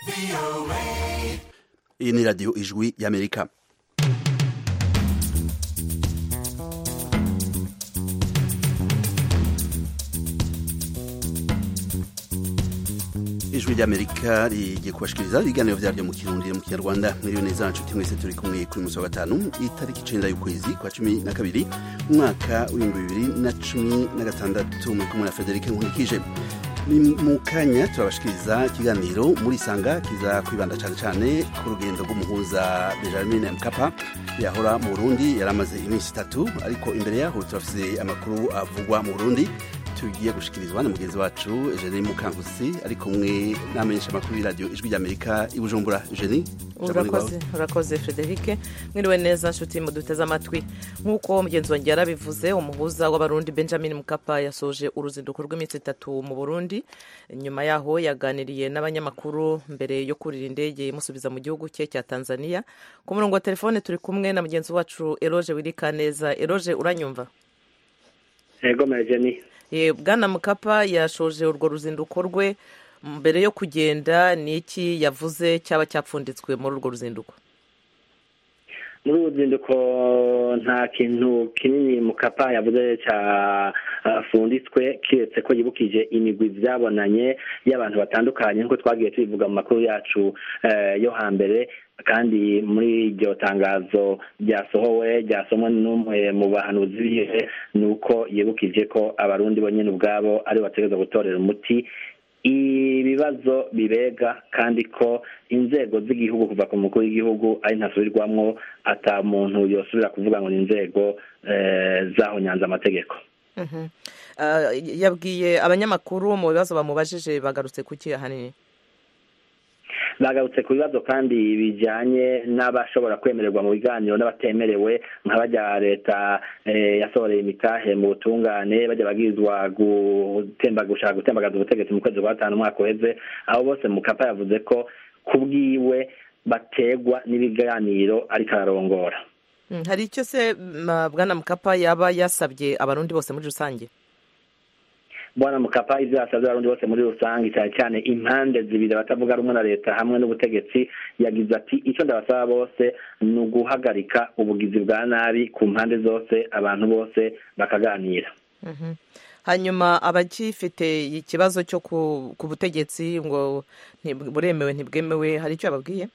Iyi ni radiyo ijwi y'Amerika. Ijwi ry'Amerika rigiye kubashikiriza ibiganiro vyaryo mu Kirundi mu Kinyarwanda. Mwiriwe neza nshuti mwese turi kumwe kuri musi wa gatanu itariki 9 y'ukwezi kwa 12 umwaka w'2016 muri kumwe na Frederic Nkulikije. Ni mu kanya turabashikiriza ikiganiro muri Sanga kiza kwibanda cyane ku rugendo rw'umuhuza Benjamin Mkapa yahora mu Burundi yaramaze iminsi 3, ariko imbere yaho turafise amakuru avugwa mu Burundi tugiye gushikirizwa na mugenzi wacu Eugenie Mukankusi ari kumwe n'amenyesha makuru y'iradio ijwi ry'Amerika i Bujumbura. Eugenie, urakoze Frederic. Mwiriwe neza nshuti muduteze amatwi. Nkuko mugenzi wanjye yarabivuze, umuhuza w'abarundi Benjamin Mkapa yasoje uruzinduko rw'iminsi 3 mu Burundi. Nyuma yaho yaganiriye n'abanyamakuru mbere yo kurira indege imusubiza mu gihugu cye cya Tanzania. Ku murongo wa telefone turi kumwe na mugenzi wacu Eloge Wirikaneza. Eloge, uranyumva? Yego Eugenie. Bwana Mkapa yashoje urwo ruzinduko rwe. Mbere yo kugenda ni iki yavuze cyaba cyapfunditswe muri urwo ruzinduko? Muri uruzinduko nta kintu kinini Mkapa yavuze cyafunditswe kiretse ko yibukije imigwi vyabonanye y'abantu batandukanye nko twagiye tubivuga mu makuru yacu yo hambere, kandi muri iryo tangazo ryasomwe n'umwe mu bahanuzi bihe nuko yibukije ko abarundi bonyene ubwabo ari bategerezwa gutorera umuti ibibazo bibega, kandi ko inzego z'igihugu kuva ku mukuru w'igihugu ari ntasubirwamwo, ata muntu yosubira kuvuga ngo ni inzego zahonyanze amategeko. Yabwiye abanyamakuru mu bibazo bamubajije bagarutse kuki ahanini? Bagarutse ku bibazo kandi bijanye n'abashobora kwemererwa mu biganiro n'abatemerewe, nk'abajya leta yasohoreye imitahe mu butungane, bajya bagizwa gushaka gutembagaza ubutegetsi mu kwezi kwa 5 umwaka uheze. Abo bose Mkapa yavuze ko kubwiwe bategwa n'ibiganiro ariko ararongora. Hari icyo se Bwana Mkapa yaba yasabye abarundi bose muri rusange? Bwana Mkapa ivyo yasabye abarundi bose muri rusange, cyane impande zibiri batavuga rumwe na leta hamwe n'ubutegetsi, yagize ati icyo ndabasaba bose ni uguhagarika ubugizi bwa nabi ku mpande zose, abantu bose bakaganira. Hanyuma abagifite ikibazo cyo ku butegetsi ngo buremewe ntibwemewe, hari icyo yababwiye?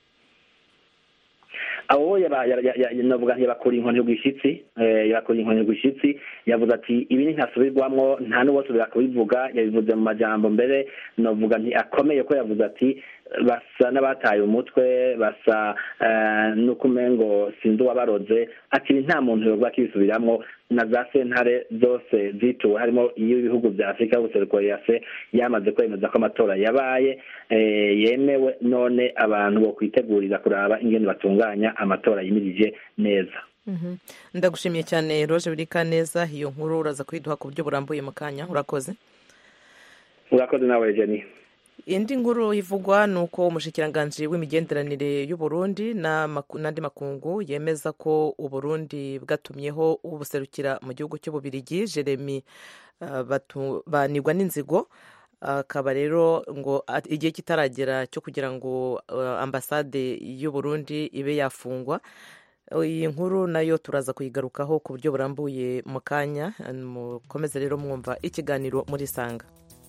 Abo navuga ntibakora inkoni y'ugushyitsi, yavuze ati ibi ntasubirwamwo, nta n'uwosubira kubivuga. Yabivuze mu majambo mbere navuga nti akomeye, ko yavuze ati basa n'abataye umutwe, basa n'ukumengo sinzi uwabaroze. Ati nta muntu yovuga kibisubiramwo, na za sentare zose zituwe harimo ibihugu bya Afrika y'ubuseruko yase yamaze kwemeza ko amatora yabaye yemewe, none abantu bo kwitegurira kuraba ingene batunganya amatora yimirije neza. Ndagushimiye cyane Roje Wirikaneza, iyo nkuru uraza kwiduha ku buryo burambuye mu kanya. Urakoze nawe Eugenie. Indi nkuru ivugwa nuko umushikiranganji w'imigenderanire y'u Burundi n'andi makungu yemeza ko u Burundi bwatumyeho ubuserukira mu gihugu cy'Ububirigi Jeremy banigwa n'inzigo. Akaba rero ngo igihe kitaragera cyo kugira ngo ambasade y'u Burundi ibe yafungwa. Iyi nkuru nayo turaza kuyigarukaho ku buryo burambuye mu kanya. Mukomeze rero mwumva ikiganiro muri Sanga.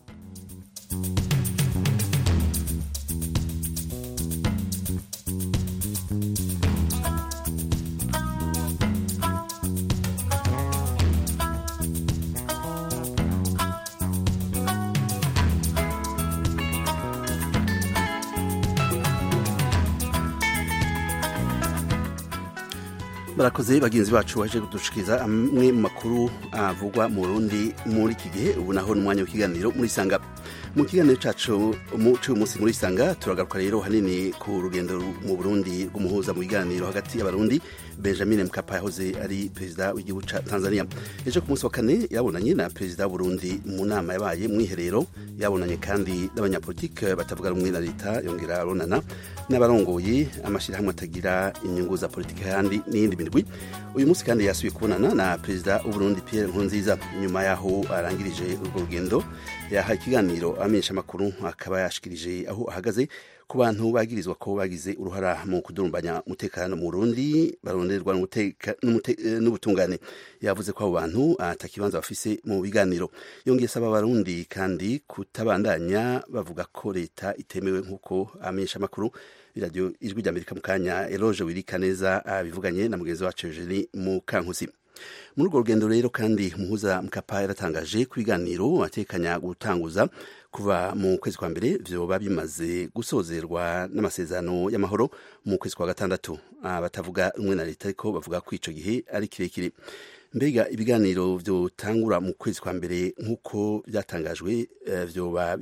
Barakoze bagenzi bacu baje kudushikiriza amwe mu makuru avugwa mu Burundi muri iki gihe. Ubu naho n'umwanya w'ikiganiro muri Sanga. Mu kiganiro cacu munsi muri Sanga turagaruka rero hanini ku rugendo mu Burundi rw'umuhuza mu biganiro hagati y'abarundi Benjamin Mkapa yahoze ari perezida w'igihugu ca Tanzania. Ejo ku munsi wa kane yabonanye na perezida w'u Burundi mu nama yabaye mu iherero, yabonanye kandi n'abanyapolitike batavuga rumwe na leta, yongera abonana n'abarongoye amashirahamwe atagira inyungu za politike kandi n'iyindi mirwi. Uyu munsi kandi yasubiye kubonana na perezida w'u Burundi Pierre Nkurunziza. Nyuma yaho arangirije urwo rugendo yaha ikiganiro amenyesha makuru, akaba yashikirije aho ahagaze ku bantu bagirizwa ko bagize uruhara mu kudurumbanya umutekano mu Burundi baronderwa n'ubutungane. Yavuze ko abo bantu atakibanza bafise mu biganiro. Yongeye asaba abarundi kandi kutabandanya bavuga ko leta itemewe nk'uko amenyesha amakuru radio Ijwi ry'Amerika mu kanya Eloge Wirikaneza bivuganye na mugenzi wacu Eugenie Mukankusi. Muri urwo rugendo rero kandi Muhuza Mkapa yaratangaje ku biganiro atekanya gutanguza kuva mu kwezi kwa mbere vyoba bimaze gusozerwa n'amasezerano y'amahoro mu kwezi kwa gatandatu. Batavuga rumwe na leta ariko bavuga ko ico gihe ari kirekire. Mbega ibiganiro vyotangura mu kwezi kwa mbere nk'uko byatangajwe vyoba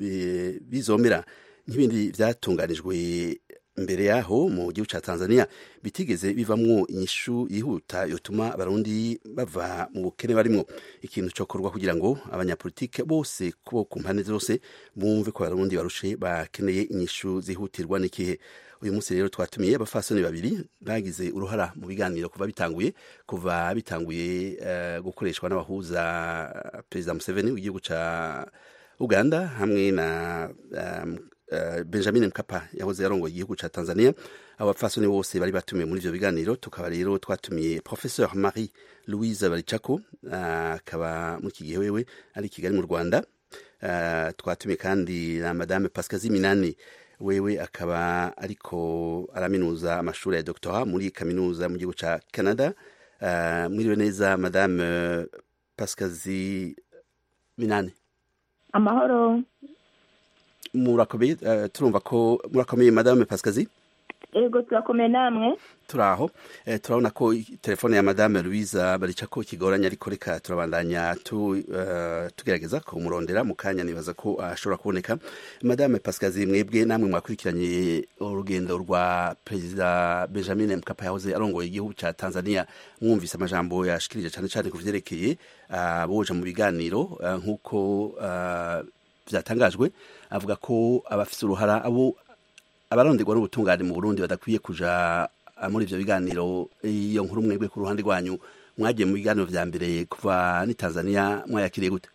bizomera nk'ibindi vyatunganijwe mbere yaho mu gihugu ca Tanzania bitigeze bivamwo inyishu yihuta yotuma abarundi bava mu bukene barimwo. Ikintu cokorwa kugira ngo abanyapolitike bose ku mpande zose bumve ko abarundi barushe bakeneye inyishu zihutirwa n'ikihe. Uyu munsi rero twatumiye abafasoni babiri bagize uruhara mu biganiro kuva bitanguye gukoreshwa n'abahuza Perezida Museveni w'igihugu ca Uganda hamwe na Benjamin Mkapa yahoze yarongoye igihugu ca Tanzania. Abafasoni bose bari batumiye muri ivyo biganiro. Tukaba rero twatumiye Professeur Marie Louise Barichako akaba mu kigihe wewe ari Kigali mu Rwanda. Twatumiye kandi na Madame Pascazi Minani wewe akaba ariko araminuza amashuri ya doctorat muri kaminuza mu gihugu ca Canada. Mwiriwe neza Madame Pascazi Minani. Amahoro. Murakomeye turumva ko murakomeye Madame Pascazi. Ego turakomeye namwe. Turaho turabona ko telefone ya Madame Louise Barichako kigoranya ariko reka turabandanya tugerageza ko murondera mu kanya nibaza ko ashobora kuboneka. Madame Pascazi mwebwe namwe mwakurikiranye urugendo rwa Perezida Benjamin Mkapa yahoze arongoye igihugu ca Tanzania, mwumvise amajambo yashikirije cyane kuvyerekeye boje mu biganiro nk'uko vyatangajwe. Avuga ko abafise uruhara abaronderwa n'ubutungane mu Burundi badakwiye kuja muri ivyo biganiro. Iyo nkuru mwebwe ku ruhande rwanyu mwagiye mu biganiro vya mbere kuva ni Tanzania mwayakiriye gute?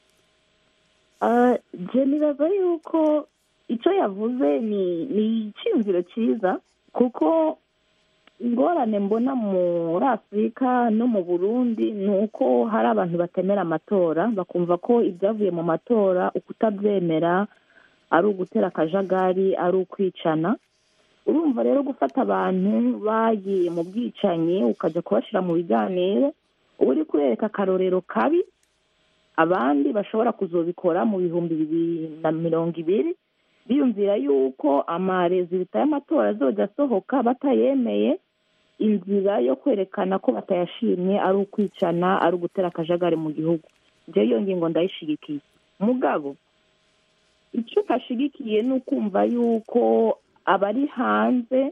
Je nibaza yuko ico yavuze ni iciyumviro ciza, kuko ingorane mbona muri Afurika no mu Burundi ni uko hari abantu batemera amatora, bakumva ko ibyavuye mu matora ukutabyemera ari ugutera akajagari, ari ukwicana. Urumva rero gufata abantu bagiye mu bwicanyi ukaja kubashira mu biganiro uri kurereka akarorero kabi abandi bashobora kuzobikora mu 2020, biyumvira yuko amarezulta y'amatora azoja asohoka batayemeye, inzira yo kwerekana ko batayashimye ari ukwicana, ari ugutera akajagari mu gihugu. Je iyo ngingo ndayishigikiye. Mugabo icyo kashigikiye ni ukumva yuko abari hanze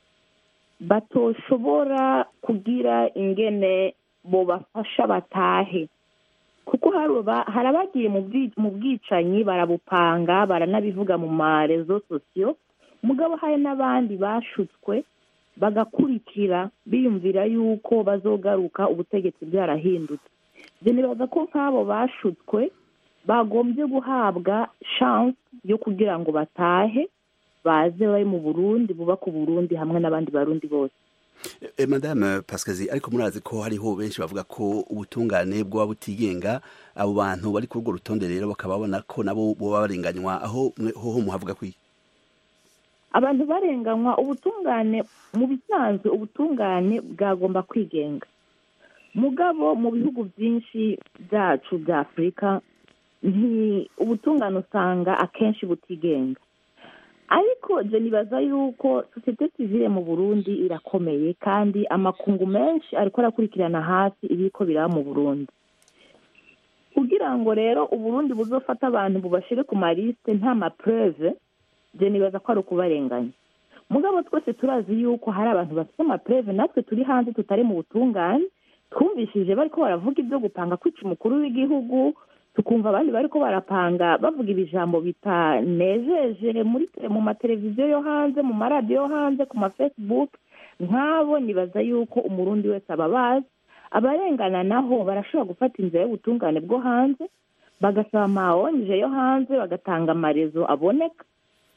batoshobora kugira ingene bo bafasha batahe, kuko hari abagiye mu bwicanyi barabupanga baranabivuga mu marezo sosiyo. Mugabo hari n'abandi bashutswe bagakurikira biyumvira yuko bazogaruka ubutegetsi bwarahindutse. Je nibaza ko nk'abo bashutswe bagombye guhabwa chance yo kugira ngo batahe baze bari mu Burundi, bubaka Burundi hamwe n'abandi barundi bose. Madame Pascazi, ariko murazi ko hariho benshi bavuga ko ubutungane bwo butigenga, abo bantu bari ku rugo rutonde rero bakababona ko nabo bo barenganywa, aho muhavuga kwi abantu barenganywa. Ubutungane mu bisanzwe ubutungane bwagomba kwigenga, mugabo mu bihugu byinshi byacu bya Afurika ubutungane usanga akenshi butigenga. Ariko je nibaza yuko societe civile mu Burundi irakomeye, kandi amakungu menshi ariko arakurikirana hasi ibiko biraba mu Burundi, kugira ngo rero Uburundi buzofata abantu bubashire ku mariste nta mapreuve. Je nibaza ko ari ukubarenganya. Mugabo twese turazi yuko hari abantu bafite amapreuve, natwe turi hanze tutari mu butungane twumvishije bariko baravuga ibyo gupanga kwica umukuru w'igihugu, tukumva abandi bariko barapanga bavuga ibijambo bitanejeje mu mateleviziyo yo hanze, mu maradiyo yo hanze, ku Facebook. Nk'abo nibaza yuko umurundi wese ababazi. Abarengana naho barashobora gufata inzira y'ubutungane bwo hanze, bagasaba amaonje yo hanze, bagatanga amarezo aboneka,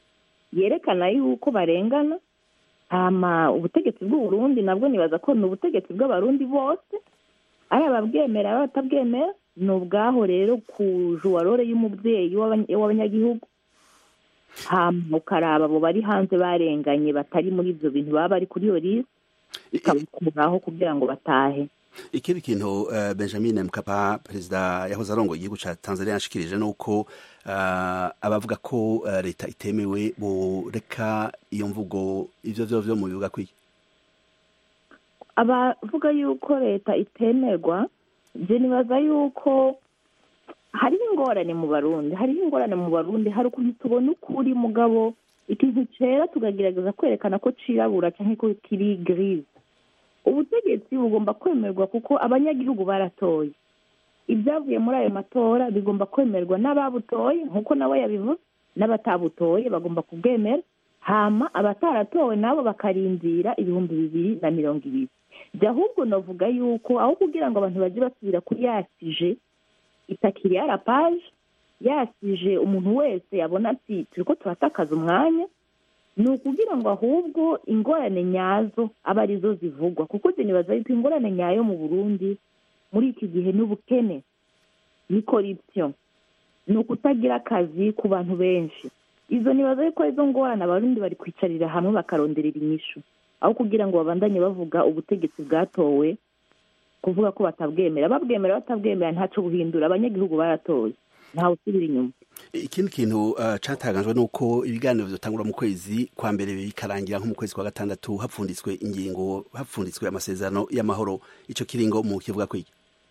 yerekana yuko barengana. Ubutegetsi bw'u Burundi nabwo nibaza ko ni ubutegetsi bw'abarundi bose, ari ababwemera ari abatabwemera, ni ubwaho rero ku juwarore y'umubyeyi w'abanyagihugu. Ukaraba abo bari hanze barenganye batari muri ibyo bintu baba bari kuri iyo lisi, ikabakuraho kugira ngo batahe. Ikindi kintu Benjamin Mkapa, perezida yahoze arongoye igihugu cya Tanzania, yashikirije nuko abavuga ko leta itemewe boreka iyo mvugo. Ivyo vyo mu bivuga kwiki? Abavuga yuko leta itemerwa, je nibaza yuko hariho ingorane mu Barundi, hari ukuntu tubona ukuri mugabo ikintu cera tukagerageza kwerekana ko cirabura canke ko kiri grise. Ubutegetsi bugomba kwemerwa kuko abanyagihugu baratoye. Ibyavuye muri ayo matora bigomba kwemerwa n'ababutoye nkuko nawe yabivuze, n'abatabutoye bagomba kubwemera, hama abataratowe nabo bakarindira 2020. Ahubwo navuga yuko aho kugira ngo abantu baje basubira kuri yasije itakiri ya page, yasije umuntu wese yabona ati turiko turatakaza umwanya, ni ukugira ngo ahubwo ingorane nyazo aba arizo zivugwa. Kuko nibaza yuko ingorane nyayo mu Burundi muri iki gihe n'ubukene, ni corruption, ni ukutagira akazi ku bantu benshi. Izo nibaza yuko izo ngorane abarundi bari kwicarira hamwe bakaronderera inyishu, aho kugira ngo babandanye bavuga ubutegetsi bwatowe, kuvuga ko batabwemera. Babwemera batabwemera ntaco buhindura, abanyagihugu baratoye, ntawe usubira inyuma. Ikindi kintu catangajwe nuko ibiganiro vyotangura mu kwezi kwa mbere bikarangira nko mu kwezi kwa gatandatu, hapfunditswe amasezerano y'amahoro. Ico kiringo mu kivuga kwiki?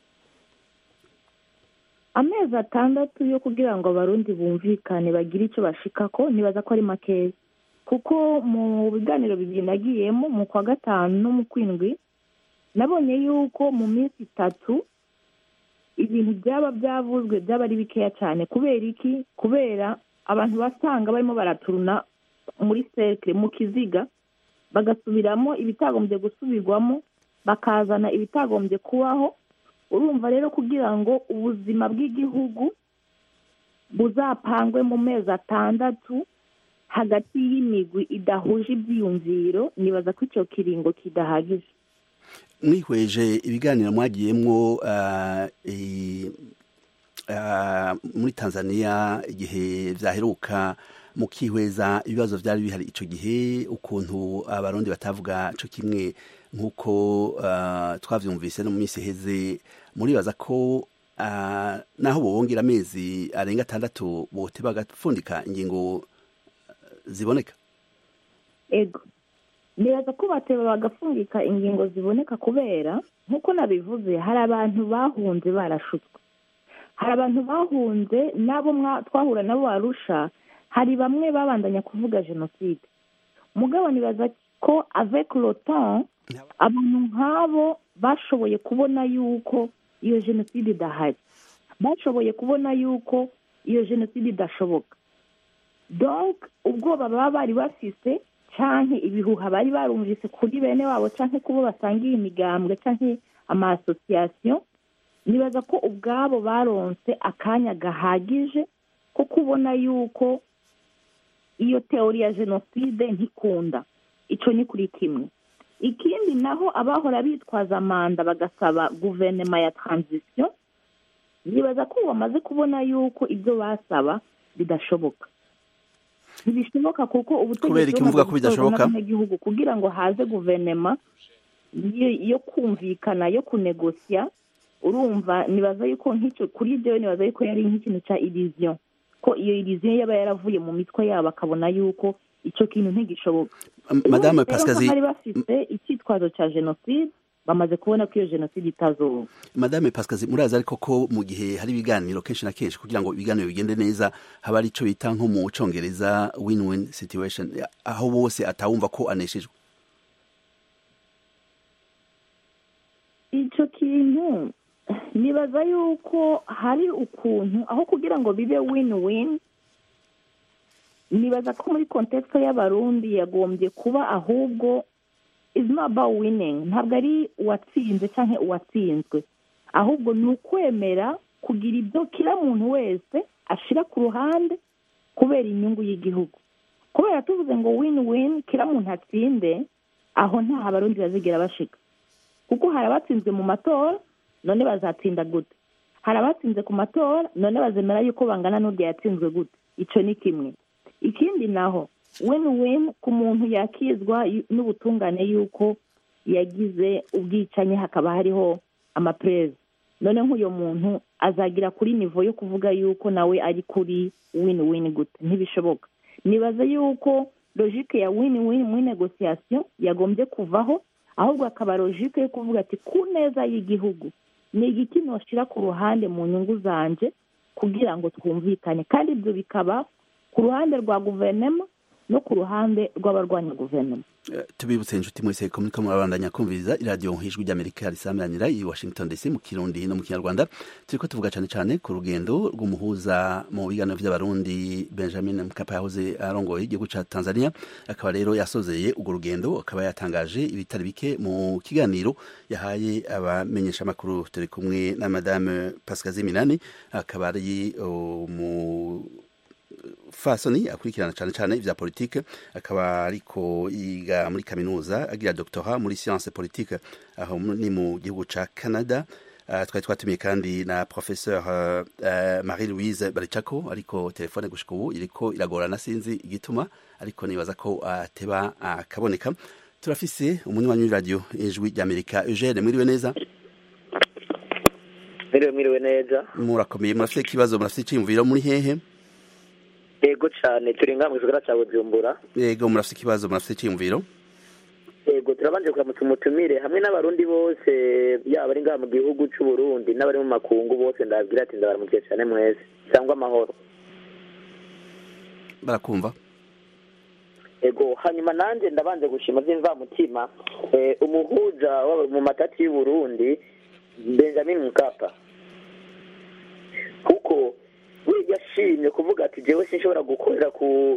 Amezi 6 yo kugira ngo abarundi bumvikane bagire ico bashikako, nibaza ko ari makeya, kuko mu biganiro bibiri nagiyemo mu kwa gatanu no mu kwindwi, nabonye yuko mu minsi 3 ibintu byavuzwe byaba ari bikeya cyane. Kubera iki? Kubera abantu basanga barimo baraturuna muri cercle, mu kiziga, bagasubiramo ibitagombye gusubirwamo, bakazana ibitagombye kubaho. Urumva rero kugira ngo ubuzima bw'igihugu buzapangwe mu mezi 6 hagati y'imigwi idahuje ibyiyumviro, nibaza ko icyo kiringo kidahagije. Mwihweje ibiganiro mwagiyemwo muri Tanzania igihe vyaheruka, mukihweza ibibazo vyari bihari ico gihe, ukuntu abarundi batavuga co kimwe nkuko twavyumvise no mu minsi heze, muribaza ko naho bongera amezi arenga 6 bote bagapfundika ingingo ziboneka? Ego, nibaza ko bateba bagafungika ingingo ziboneka, kubera nkuko nabivuze hari abantu bahunze barashutswe, hari abantu bahunze nabo twahura nabo Arusha, hari bamwe babandanya kuvuga genocide. Mugabo nibaza ko avec le temps abantu nk'abo bashoboye kubona yuko iyo genocide idahari, bashoboye kubona yuko iyo genocide idashoboka. Donc ubwoba baba bari bafise canke ibihuha bari barumvise kuri bene wabo canke kubo basangiye imigambwe canke ama association, nibaza ko ubwabo baronse akanya gahagije ko kubona yuko iyo teori ya genocide ntikunda. Ico ni kuri kimwe. Ikindi naho abahora bitwaza manda bagasaba guverinoma ya transition, nibaza ko bamaze kubona yuko ibyo basaba bidashoboka. Ntibishoboka kuko ubutegetsi bw'igihugu kugira ngo haze guverinoma yo kumvikana, yo kunegosia. Urumva nibaza yuko nk'icyo kuri ibyo, nibaza yuko yari nk'ikintu cya illusion, ko iyo illusion yaba yaravuye mu mitwe yabo akabona yuko icyo kintu ntigishoboka. Madame Pascazi, bari bafite icyitwazo cya genocide, bamaze kubona ko iyo genocide itazoba. Madame Pascazi, muraza ariko ko mu gihe hari ibiganiro kenshi na kenshi kugira ngo ibiganiro bigende neza, haba ari ico bita nko mu Congereza win-win situation, aho bose atawumva ko aneshejwe. Ico kintu nibaza yuko hari ukuntu aho kugira ngo bibe win-win, nibaza ko muri context y'abarundi yagombye kuba ahubwo is not about winning. Ntabwo ari uwatsinze canke uwatsinzwe, ahubwo ni ukwemera kugira ibyo kila muntu wese ashira ku ruhande kubera inyungu y'igihugu. kubera tuvuze ngo win kira muntu atsinde aho nta abarundi bazigira bashika kuko hari abatsinzwe mu matora none bazatsinda gute, hari abatsinze ku matora none bazemera yuko bangana n'urya yatsinzwe gute. Ico ni kimwe. Ikindi naho win ku muntu yakizwa n'ubutungane yuko yagize ubwicanyi hakaba hariho amapreza, none nk'uyo muntu azagira kuri nivo yo kuvuga yuko nawe ari kuri win gute? Ntibishoboka. Nibaza yuko logique ya win mu negociation yagombye kuvaho, ahubwo akaba logique yo kuvuga ati ku neza y'igihugu ni igiki noshira ku ruhande mu nyungu zanje kugira ngo twumvikane, kandi ibyo bikaba ku ruhande rwa guverinoma no ku ruhande rw'abarwanya guverinoma. Tubibutse inshuti mwese ko muriko murabandanya kumviriza iradiyo Ijwi ry'Amerika risameranira i Washington DC mu Kirundi no mu Kinyarwanda. Turiko tuvuga cane cane ku rugendo rw'umuhuza mu biganiro vy'abarundi Benjamin Mkapa yahoze arongoye igihugu ca Tanzania, akaba rero yasozeye urwo rugendo, akaba yatangaje ibitari bike mu kiganiro yahaye abamenyesha makuru. Turi kumwe na Madame Pascazi Minani, akaba ari mu fasoni akurikirana cyane cyane ivya politique, akaba ariko yiga muri kaminuza agira doctorat muri science politique aho ni mu gihugu ca Canada. Twari twatumiye kandi na professeur Marie-Louise Barichako, ariko telefone gushika ubu iriko iragorana sinzi igituma, ariko nibaza ko ateba akaboneka. Turafise umunywanyi w'iradio Ijwi ry'Amerika. Eugene, mwiriwe neza? Mwiriwe neza. Murakomeye? Murafise ikibazo, murafise iciyumviro, muri hehe? Yego cyane, turi ngaha mu gisagara cya Bujumbura. Yego, murafise ikibazo, murafise iciyumviro? Yego, turabanje kuramutsa umutumire hamwe n'abarundi bose, yaba ari ngaha mu gihugu cy'u Burundi n'abari mu makungu bose, ndababwira ati ndabaramukiye cyane mwese, cyangwa amahoro. Barakumva. Yego, hanyuma nanjye ndabanje gushima by'imvamutima umuhuza mu matati y'u Burundi Benjamin Mkapa, kuko we yashimye kuvuga ati jewe sinshobora gukorera ku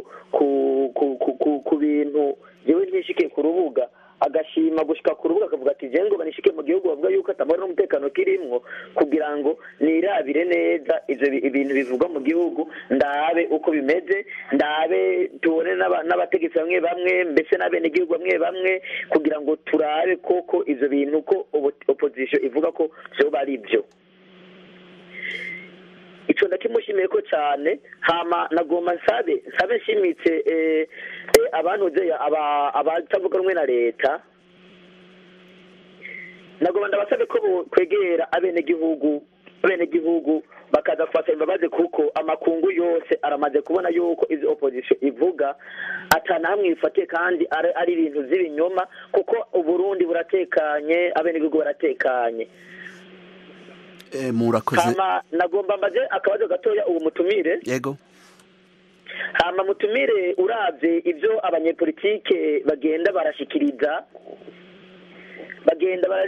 bintu jewe ntishike ku rubuga, agashima gushika ku rubuga akavuga ati je ngo banishike mu gihugu, bavuga yuko atamara n'umutekano kirimwo, kugira ngo nirabire neza ivyo ibintu bivugwa mu gihugu, ndabe uko bimeze, ndabe tubone n'abategetsi bamwe bamwe, mbese n'abene gihugu bamwe bamwe, kugira ngo turabe koko ivyo bintu ko opposition ivuga ko vyoba ari byo. Ico ndakimushimiye ko cyane. Hama nagomba nsabe nshimitse abantu abatavuga rumwe na leta, nagomba ndabasabe ko kwegera abene gihugu bakaza kwasa imbabazi, kuko amakungu yose aramaze kubona yuko izo opposition ivuga atana hamwe ifatiye, kandi ari ibintu z'ibinyoma, kuko Uburundi buratekanye, abene gihugu baratekanye. Murakoze. Hama nagomba mbaze akabazo gatoya ubu mutumire. Yego. Hama mutumire, uravye ivyo abanyepolitike bagenda barashikiriza, bagenda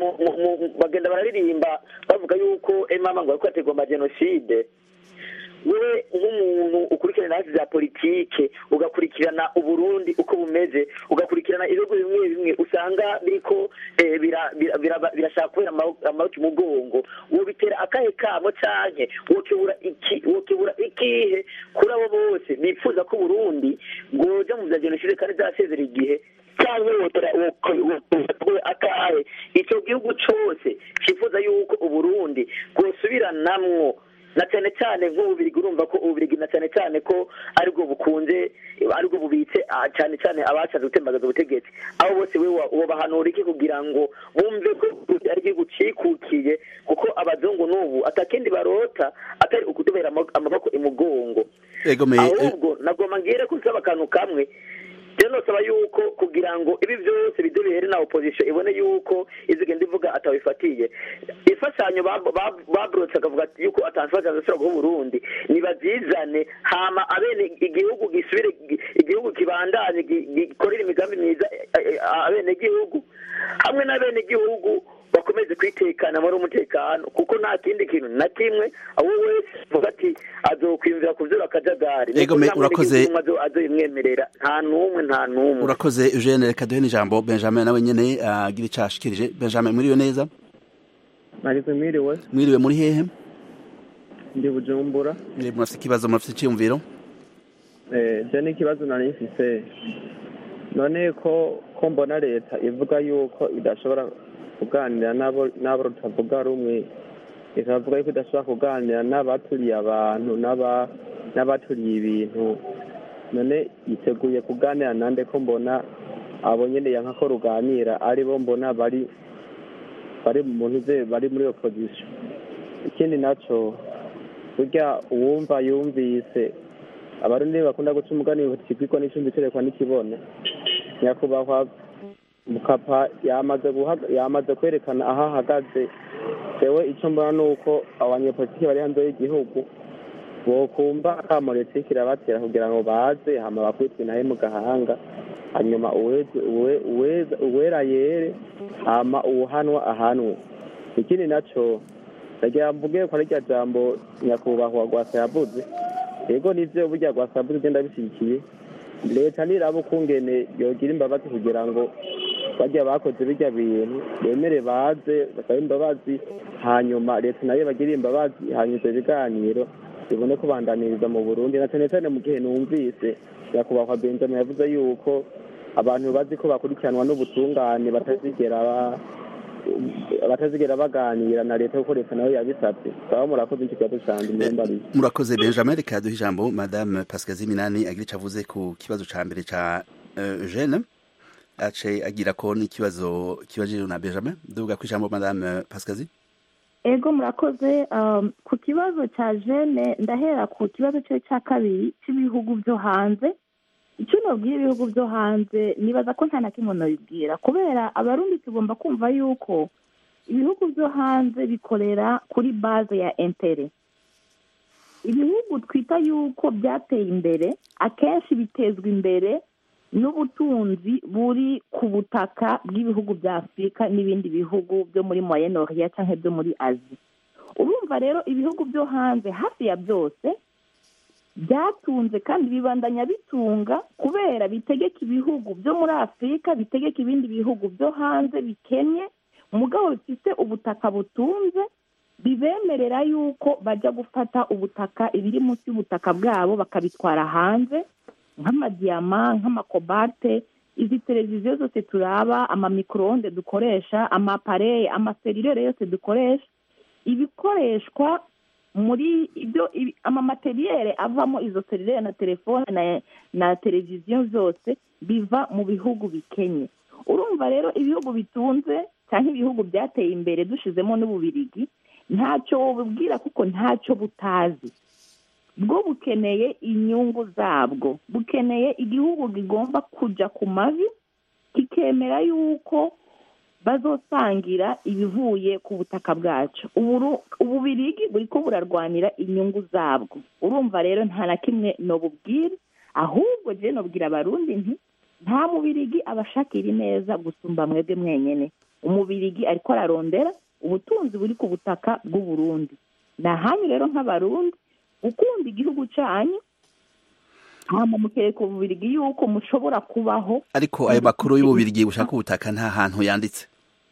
bararirimba bavuga yuko mama ngo ariko ma genocide, wewe nk'umuntu ukurikirana hasi za politike, ugakurikirana Uburundi uko bumeze, ugakurikirana ibihugu bimwe bimwe usanga biriko birashaka kubera amaboko umugongo, uwo bitera akahe kamo canke wokibura ikihe kuri abo bose bifuza ko Burundi bwoja mu vya genocide kandi zasezera igihe, cyangwa wotera akahe icyo gihugu cose cifuza yuko Uburundi bwosubiranamwo, na cyane cyane nk'ububirigi. Urumva ko ububirigi na cyane cyane ko aribwo bukunze, aribwo bubitse cyane cyane abashatse gutembagaza ubutegetsi, abo bose we bahanura iki kugira ngo bumve ko ari igihugu cikukiye, kuko abazungu n'ubu atakindi barota atari ukutubera amaboko imugongo. Ahubwo nagomba ngire ko nsaba akantu kamwe, rero nosaba yuko kugira ngo ibi byose bize bihere na opposition ibone yuko izigenda ivuga atabifatiye ifashanyo babrotse akavuga yuko atanfasha zisura ku Burundi, nibazizane hama abene igihugu gisubire, igihugu kibandanye gikorera imigambi myiza abene igihugu, hamwe n'abene igihugu bakomeze kwitekana muri umutekano, kuko nta kindi kintu na kimwe abo wese vuga ati azokwimvira kuvyura akajagari. Urakoze. Azoyimwemerera nta numwe. Urakoze Eugene. Reka duhe n'ijambo Benjamin nawe nyene agira icashikirije. Benjamin, mwiriwe neza? Mwiriwe, muri hehe? Ndi Bujumbura. Murafise ikibazo, murafise iciyumviro? je n'ikibazo nari mfise none ko mbona leta ivuga yuko idashobora kuganira n'abo rutavuga rumwe, ikavuga yuko idashobora kuganira n'abaturiye abantu n'abaturiye ibintu, none yiteguye kuganira nande ko mbona abo nyene yanka ko ruganira ari bo mbona bari mu ntuze bari muri opposition. Ikindi naco burya uwumva yumvise abarundi bakunda guca umugani utikirwa n'icumbi cerekwa n'ikibone. Nyakubahwa Mukapa yamaze kwerekana aho ahagaze. Jewe ico mbona nuko abanyepolitiki bari hanze y'igihugu bokumva akamo leta iriko irabatera kugira ngo baze hama bakwitwe naye mu gahanga, hanyuma uwera yere hama uwuhanwa ahanwe. Ikindi naco ndagira mvuge ko ari rya jambo nyakubahwa Rwasa yavuze, yego nivyo burya Rwasa yavuze ugenda bishyigikiye, leta niraba ukungene yogira imbabazi kugira ngo barya bakoze birya bintu bemere baze basabe imbabazi, hanyuma leta nayo bagire imbabazi, hanyuma ivyo biganiro bibone kubandaniriza mu Burundi. Na cane cane mu gihe numvise nyakubahwa Benjamin yavuze yuko abantu bazi ko bakurikiranwa n'ubutungane batazigera baganira na leta kuko leta nayo yabisabye. Baba murakoze ikibazo canje mwembariye. Murakoze Benjamin, reka duhe ijambo Madame Pascasie Minani agira ico avuze ku kibazo ca mbere ca Eugene, ace agira ko n'ikibazo kibajije na Benjamin. Duvuga ku ijambo Madame Pascasie. Ego murakoze. Ku kibazo cya jene ndahera ku kibazo cyo cya kabiri cy'ibihugu byo hanze. Icyo nabwira ibihugu byo hanze nibaza ko nta na kimwe nabibwira, kubera abarundi tugomba kumva yuko ibihugu byo hanze bikorera kuri base ya intere. Ibihugu twita yuko byateye imbere akenshi bitezwa imbere n'ubutunzi buri ku butaka bw'ibihugu bya Afurika n'ibindi bihugu byo muri Moyen-Orient cyangwa byo muri Asia. Urumva rero ibihugu byo hanze hafi ya byose byatunze kandi bibandanya bitunga kubera bitegeka ibihugu byo muri Afurika, bitegeka ibindi bihugu byo hanze bikenye, umugabo bifite ubutaka butunze, bibemerera yuko bajya gufata ubutaka ibiri munsi y'ubutaka bwabo bakabitwara hanze, nk'amadiyama, nk'amakobate, izi televiziyo zose turaba, amamikroonde dukoresha, amapareye, amaserirere yose dukoresha, ibikoreshwa muri ibyo amamateriyere avamo izo serirere na telefone na televiziyo zose biva mu bihugu bikenye. Urumva rero ibihugu bitunze cyangwa ibihugu byateye imbere dushizemo n'Ububirigi ntacyo bubwira kuko ntacyo butazi. Bwo bukeneye inyungu zabwo, bukeneye igihugu gigomba kuja ku mavi kikemera yuko bazosangira ibivuye ku butaka bwacu. Ububirigi buriko burarwanira inyungu zabwo. Urumva rero nta na kimwe no bubwira, ahubwo je no bwira abarundi nti nta mubirigi abashakira neza gusumba mwebwe mwenyene. Umubirigi ariko ararondera ubutunzi buri ku butaka bw'u Burundi. Nahanyu rero nk'abarundi ukunda igihugu cyanyu hama mukereka Ububirigi yuko mushobora kubaho. Ariko ayo makuru y'Ububirigi bushaka ubutaka nta hantu yanditse,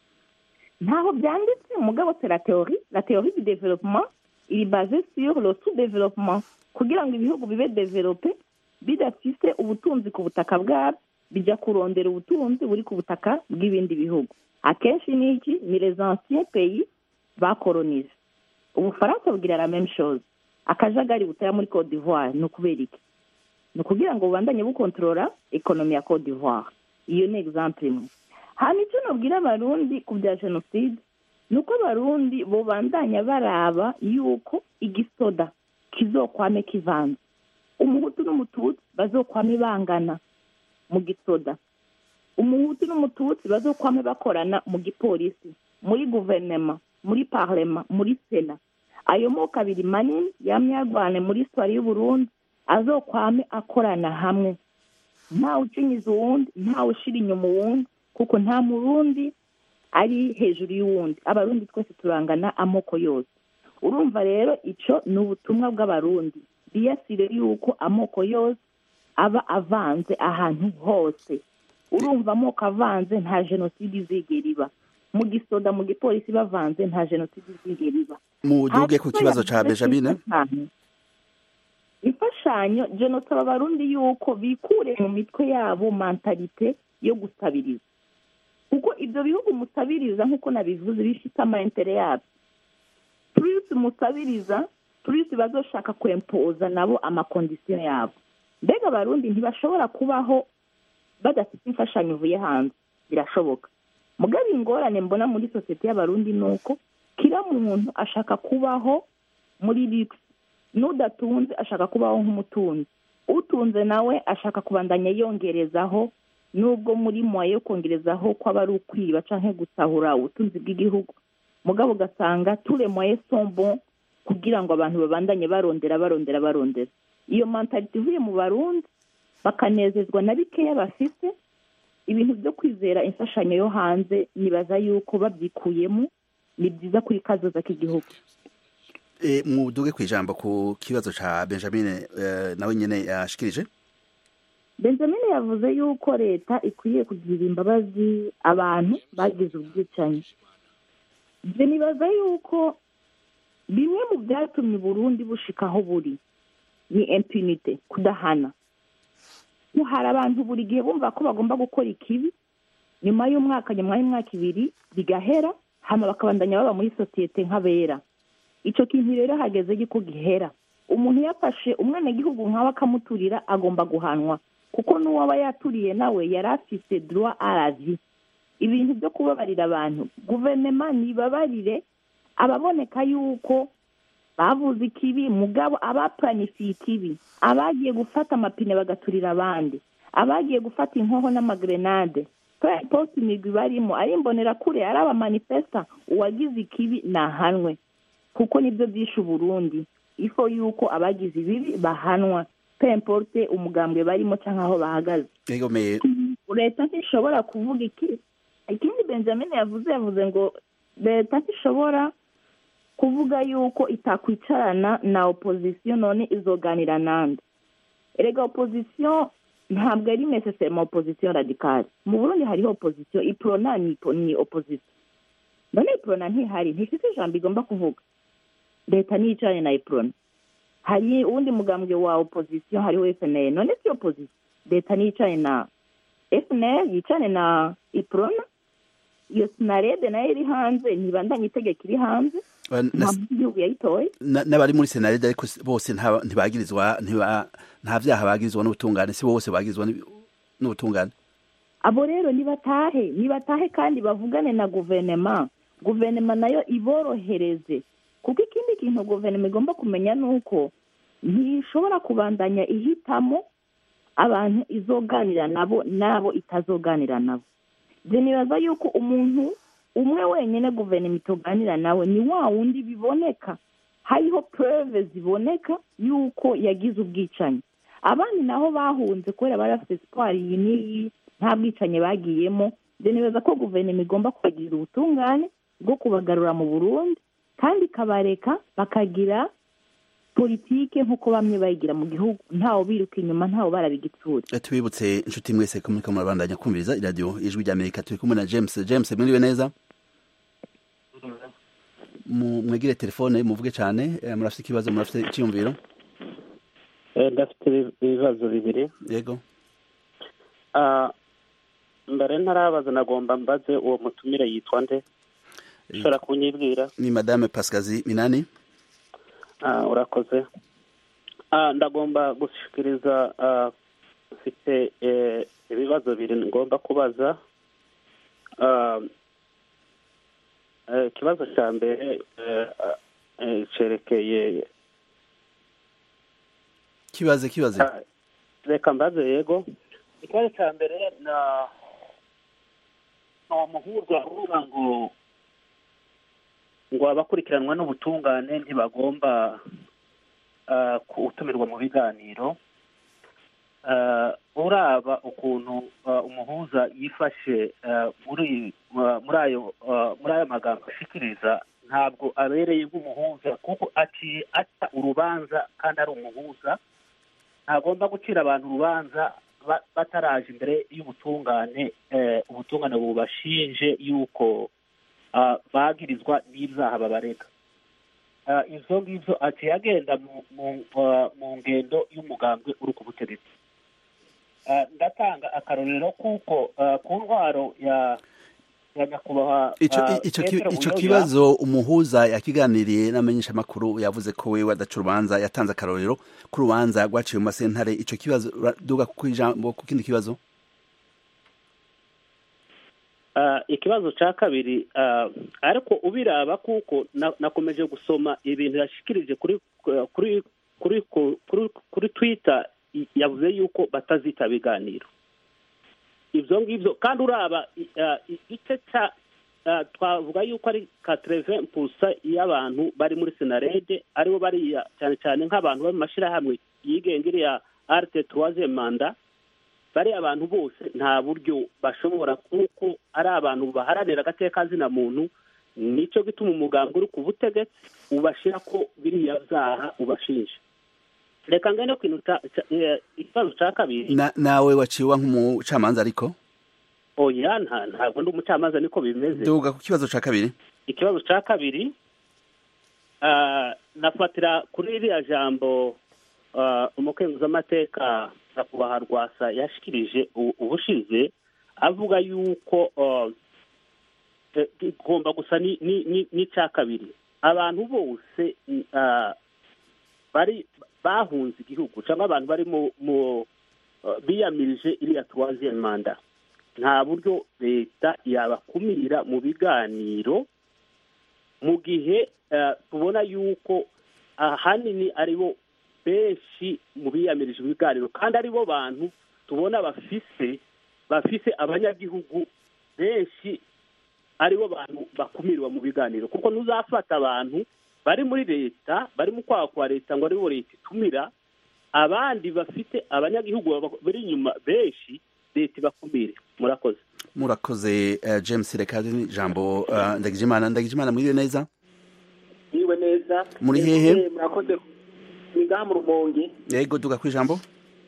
ntaho byanditse. Mugabo c'est la théorie du développement il est basé sur le sous-développement, kugira ngo ibihugu bibe développé bidafise ubutunzi ku butaka bwabo bijya kurondera ubutunzi buri ku butaka bw'ibindi bihugu. Akenshi niki ni les anciens pays bakolonise. Ubufaransa bugira la même chose. Akajagari butaya muri Côte d'Ivoire no kubera iki? No kugira ngo bandanye bukontrola ekonomi ya Côte d'Ivoire. Iyo ni exemple imwe. Hano icyo nabwira abarundi ku bya genocide nuko abarundi bo bandanya baraba yuko igisoda kizokwame kivanze. Umuhutu n'umututsi bazokwame bangana mu gisoda. Umuhutu n'umututsi bazokwame bakorana mu gipolisi, muri guverinoma, muri parlement, muri sena. Ayo moko abiri manini yamyarwane muri histoire y'u Burundi azokwame akorana hamwe, nta ucinyiza uwundi, nta ushira inyuma uwundi, kuko nta murundi ari hejuru y'uwundi. Abarundi twese turangana amoko yose. Urumva rero ico ni ubutumwa bw'abarundi biyasire yuko amoko yose aba avanze ahantu hose. Urumva amoko avanze nta genocide izigera iba. Mu gisoda mu gipolisi bavanze nta genocide izigera iba. Muduge ku kibazo ca Benjamin. imfashanyo jenosaba abarundi yuko bikure mu mitwe yabo mentalite yo gusabiriza, kuko ibyo bihugu musabiriza nk'uko nabivuze bifite amaintere yabyo. Plus musabiriza plus bazoshaka kwempoza nabo amakondisiyo yabo. Mbega abarundi ntibashobora kubaho badafite imfashanyo ivuye hanze, birashoboka. Mugabe ingorane mbona muri sosiyete y'abarundi nuko kila muntu ashaka kubaho muri lux, n'udatunze ashaka kubaho nk'umutunzi, utunze nawe ashaka kubandanya yongerezaho, nubwo muri mwaye yo kongerezaho ko aba ari ukwiba canke gusahura ubutunzi bw'igihugu. Mugabo ugasanga tous les moyens sont bons kugira ngo abantu babandanye barondera. Iyo mentality ivuye mu Barundi bakanezezwa na bikeya bafite, ibintu byo kwizera imfashanyo yo hanze nibaza yuko babyikuyemo ni byiza kuri kazoza k'igihugu. Muduge kwijambo ku kibazo ca Benjamin nawe nyene yashikirije. Benjamin yavuze yuko leta ikwiye kugira imbabazi abantu bagize ubwicanyi. Je nibaza yuko bimwe mu byatumye Burundi bushikaho buri ni impunity, kudahana. Hari abantu buri gihe bumva ko bagomba gukora ikibi, nyuma y'umwaka ibiri bigahera, hama bakabandanya baba muri sosiyete nk'abera. Ico kintu rero hageze giko gihera. Umuntu yafashe umwana gihugu nkawe akamuturira agomba guhanwa, kuko n'uwaba yaturiye nawe yarafise droit à la vie. Ibintu byo kubabarira abantu, guverinoma nibabarire ababoneka yuko bavuze ikibi, mugabo abaplanifiye ikibi, abagiye gufata amapine bagaturira abandi, abagiye gufata inkoho n'amagrenade, post imigwi barimo ari imbonera kure, ari abamanifesta, uwagize ikibi nahanwe, kuko nibyo byishe Burundi. Ifo yuko abagize ibibi bahanwa, peu importe umugambwe barimo canke aho bahagaze. Leta ntishobora kuvuga iki. Ikindi Benjamin yavuze ngo leta ntishobora kuvuga yuko itakwicarana na opposition none izoganira nande. Erega opposition ntabwo ari necessairement opposition radicale. Mu Burundi hariho opposition, iprona ni opposition. None iprona ntihari, ntifite ijambo igomba kuvuga. Leta nicane na iprona. Hari undi mugambwe wa opposition, hariho FNL, none si opposition. Leta nicane na FNL, yicane na iprona. Iyo Senarede nayo iri hanze, ntibandanye itegeko iri hanze. N'abari muri Senarede ariko bose ntibagirizwa, nta vyaha bagirizwa n'ubutungane, si bose bagirizwa n'ubutungane. Abo rero nibatahe kandi bavugane na guverinoma nayo iborohereze, kuko ikindi kintu guverinoma igomba kumenya nuko ntishobora kubandanya ihitamo abantu izoganira nabo itazoganira nabo. Je nibaza yuko umuntu umwe wenyene guverinoma itoganira nawe ni wa wundi biboneka, hariho preuve ziboneka yuko yagize ubwicanyi. Abandi naho bahunze kubera barafite espoir yini nta bwicanyi bagiyemo. Je nibaza ko guverinoma igomba kubagira ubutungane bwo kubagarura mu Burundi, kandi kabareka bakagira politike nkuko bamwe bayigira mu gihugu, ntawo biruka inyuma, ntawo barabigitsura. Tubibutse inshuti mwese ko muriko murabandanya kumviriza iradiyo Ijwi ry'Amerika. Turi kumwe na James. Mwiriwe neza? Mwegire telefone muvuge cyane. Murafite ikibazo, murafite icyumviro? Ndafite ibibazo bibiri. Yego. Mbere ntarabaza, nagomba mbaze uwo mutumire yitwa nde? Ushobora kunyibwira? Ni Madame Pascazi Minani. Urakoze. Ndagomba gushikiriza mfite ibibazo bibiri ngomba kubaza. Ikibazo cya mbere cerekeye kibaze reka mbaze. Yego. Ikibazo cya mbere na muhurwa uvuga ngo abakurikiranwa n'ubutungane ntibagomba gutumirwa mu biganiro. Uraba ukuntu umuhuza yifashe muri ayo magambo ashikiriza, ntabwo abereye nk'umuhuza, kuko ata urubanza kandi ari umuhuza. Ntagomba gucira abantu urubanza bataraje imbere y'ubutungane, ubutungane bubashinje yuko bagirizwa n'ibyaha babarega. ivyo ngivyo aciye agenda mu ngendo y'umugambwe uri ku butegetsi. Ndatanga akarorero kuko ku ntwaro ya nyakubahwa ico kibazo umuhuza yakiganiriye n'amenyesha makuru yavuze ko wewe adaca urubanza, yatanze akarorero ku rubanza rwaciye mu masentare. Ico kibazo duga kwijambo ku kindi kibazo. Ikibazo ca kabiri, ariko ubiraba kuko nakomeje gusoma ibintu yashikirije kuri Twitter, yavuze yuko batazita biganiro ivyo ngivyo, kandi uraba igice ca twavuga yuko ari 80% y'abantu bari muri Senarede aribo bari cyane cyane nk'abantu bari mashirahamwe yigengere ya Arte 3e manda. Bari abantu bose nta buryo bashobora kuko ari abantu baharanira agateka zina muntu, nico gituma umugambwe uri ku butegetsi ubashira ko biriya vyaha ubashinja. Reka ngene kwintu ikibazo ca kabiri. Nawe waciwa nk'umucamanza ariko? Oya, ntabwo ndi umucamanza, niko bimeze. Duga ku kibazo ca kabiri. Ikibazo ca kabiri, nafatira kuri iriya jambo umukenguzamateka Nyakubahwa Rwasa yashikirije ubushize, avuga yuko igomba gusa n'icya kabiri. Abantu bose bari bahunze igihugu cyangwa abantu bari mu biyamirije iriya 3e manda, nta buryo leta yabakumira mu biganiro, mu gihe tubona yuko ahanini aribo benshi mu biyamirije ibiganiro, kandi aribo bantu tubona bafise abanyagihugu benshi, aribo bantu bakumirwa mu biganiro. Kuko ntuzafata abantu bari muri leta, bari mu kwaha kwa leta ngo aribo leta itumira, abandi bafite abanyagihugu bari inyuma benshi, leta ibakumire. Murakoze. James, reka jambo Ndagijimana mwiriwe neza? Mwiriwe neza. Muri hehe? Murakoze. Ngaha mu Rumonge. Yego, duga kwijambo.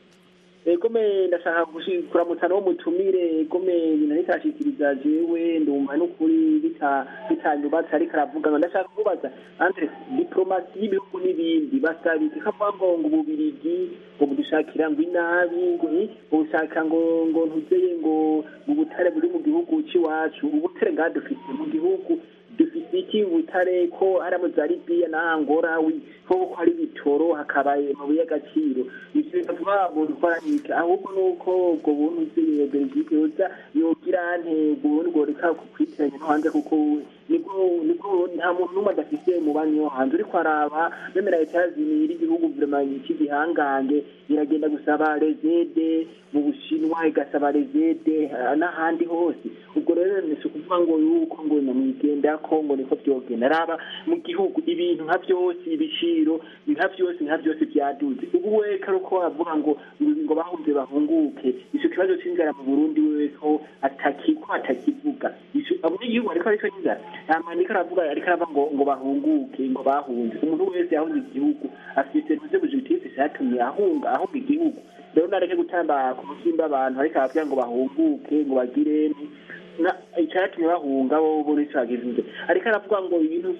Ego ndashaka kuramutsa no mutumire, ego nitashikiriza jewe ndumva no kuri bitanyubatse ariko aravuga. Ndashaka kubaza entre diplomasi y'ibihugu n'ibindi basabike kavuga ngo ububirigi ngo budushakira ngo inabi, ngo ushaka ngo ntuzeye ngo ubutare buri mu gihugu cy'iwacu, ubutare dufite mu gihugu dufite iki ubutare ko hari za Libya na Angola ko hari bitoro hakabaye mu y'agaciro. Ivyo bivuga ngo twaranike ahubwo nuko ubwo buntu z'iyo Belgique yogira ngo reka kwitiranya no hanze, kuko niko nta muntu n'umwe adafise mu banyo hanze. Uri kwaraba bemera etazini iri gihugu vraiment cy'igihangange iragenda gusaba rezede mu Bushinwa, igasaba rezede n'ahandi hose. Ubwo rero ni kuvuga ngo yuko ngo namwigenda ko ngo niko byogenda raba mu gihugu ibintu nka byose, ibiciro nka byose byaduze. Ubu we ko avuga ngo bahunze bahunguke, icyo kibazo cy'inzara mu Burundi we ko atakivuga. Abo n'igihugu ariko n'inzara amanika aravuga, ariko aravuga ngo bahunguke, ngo bahunze. Umuntu wese yahunze igihugu afite justice cyatumye ahunga igihugu. Rero nareke gutamba ku musimba abantu ariko aravuga ngo bahunguke, ngo bagire icyatumye bahunga bo buri cyagize. Ariko aravuga ngo ibintu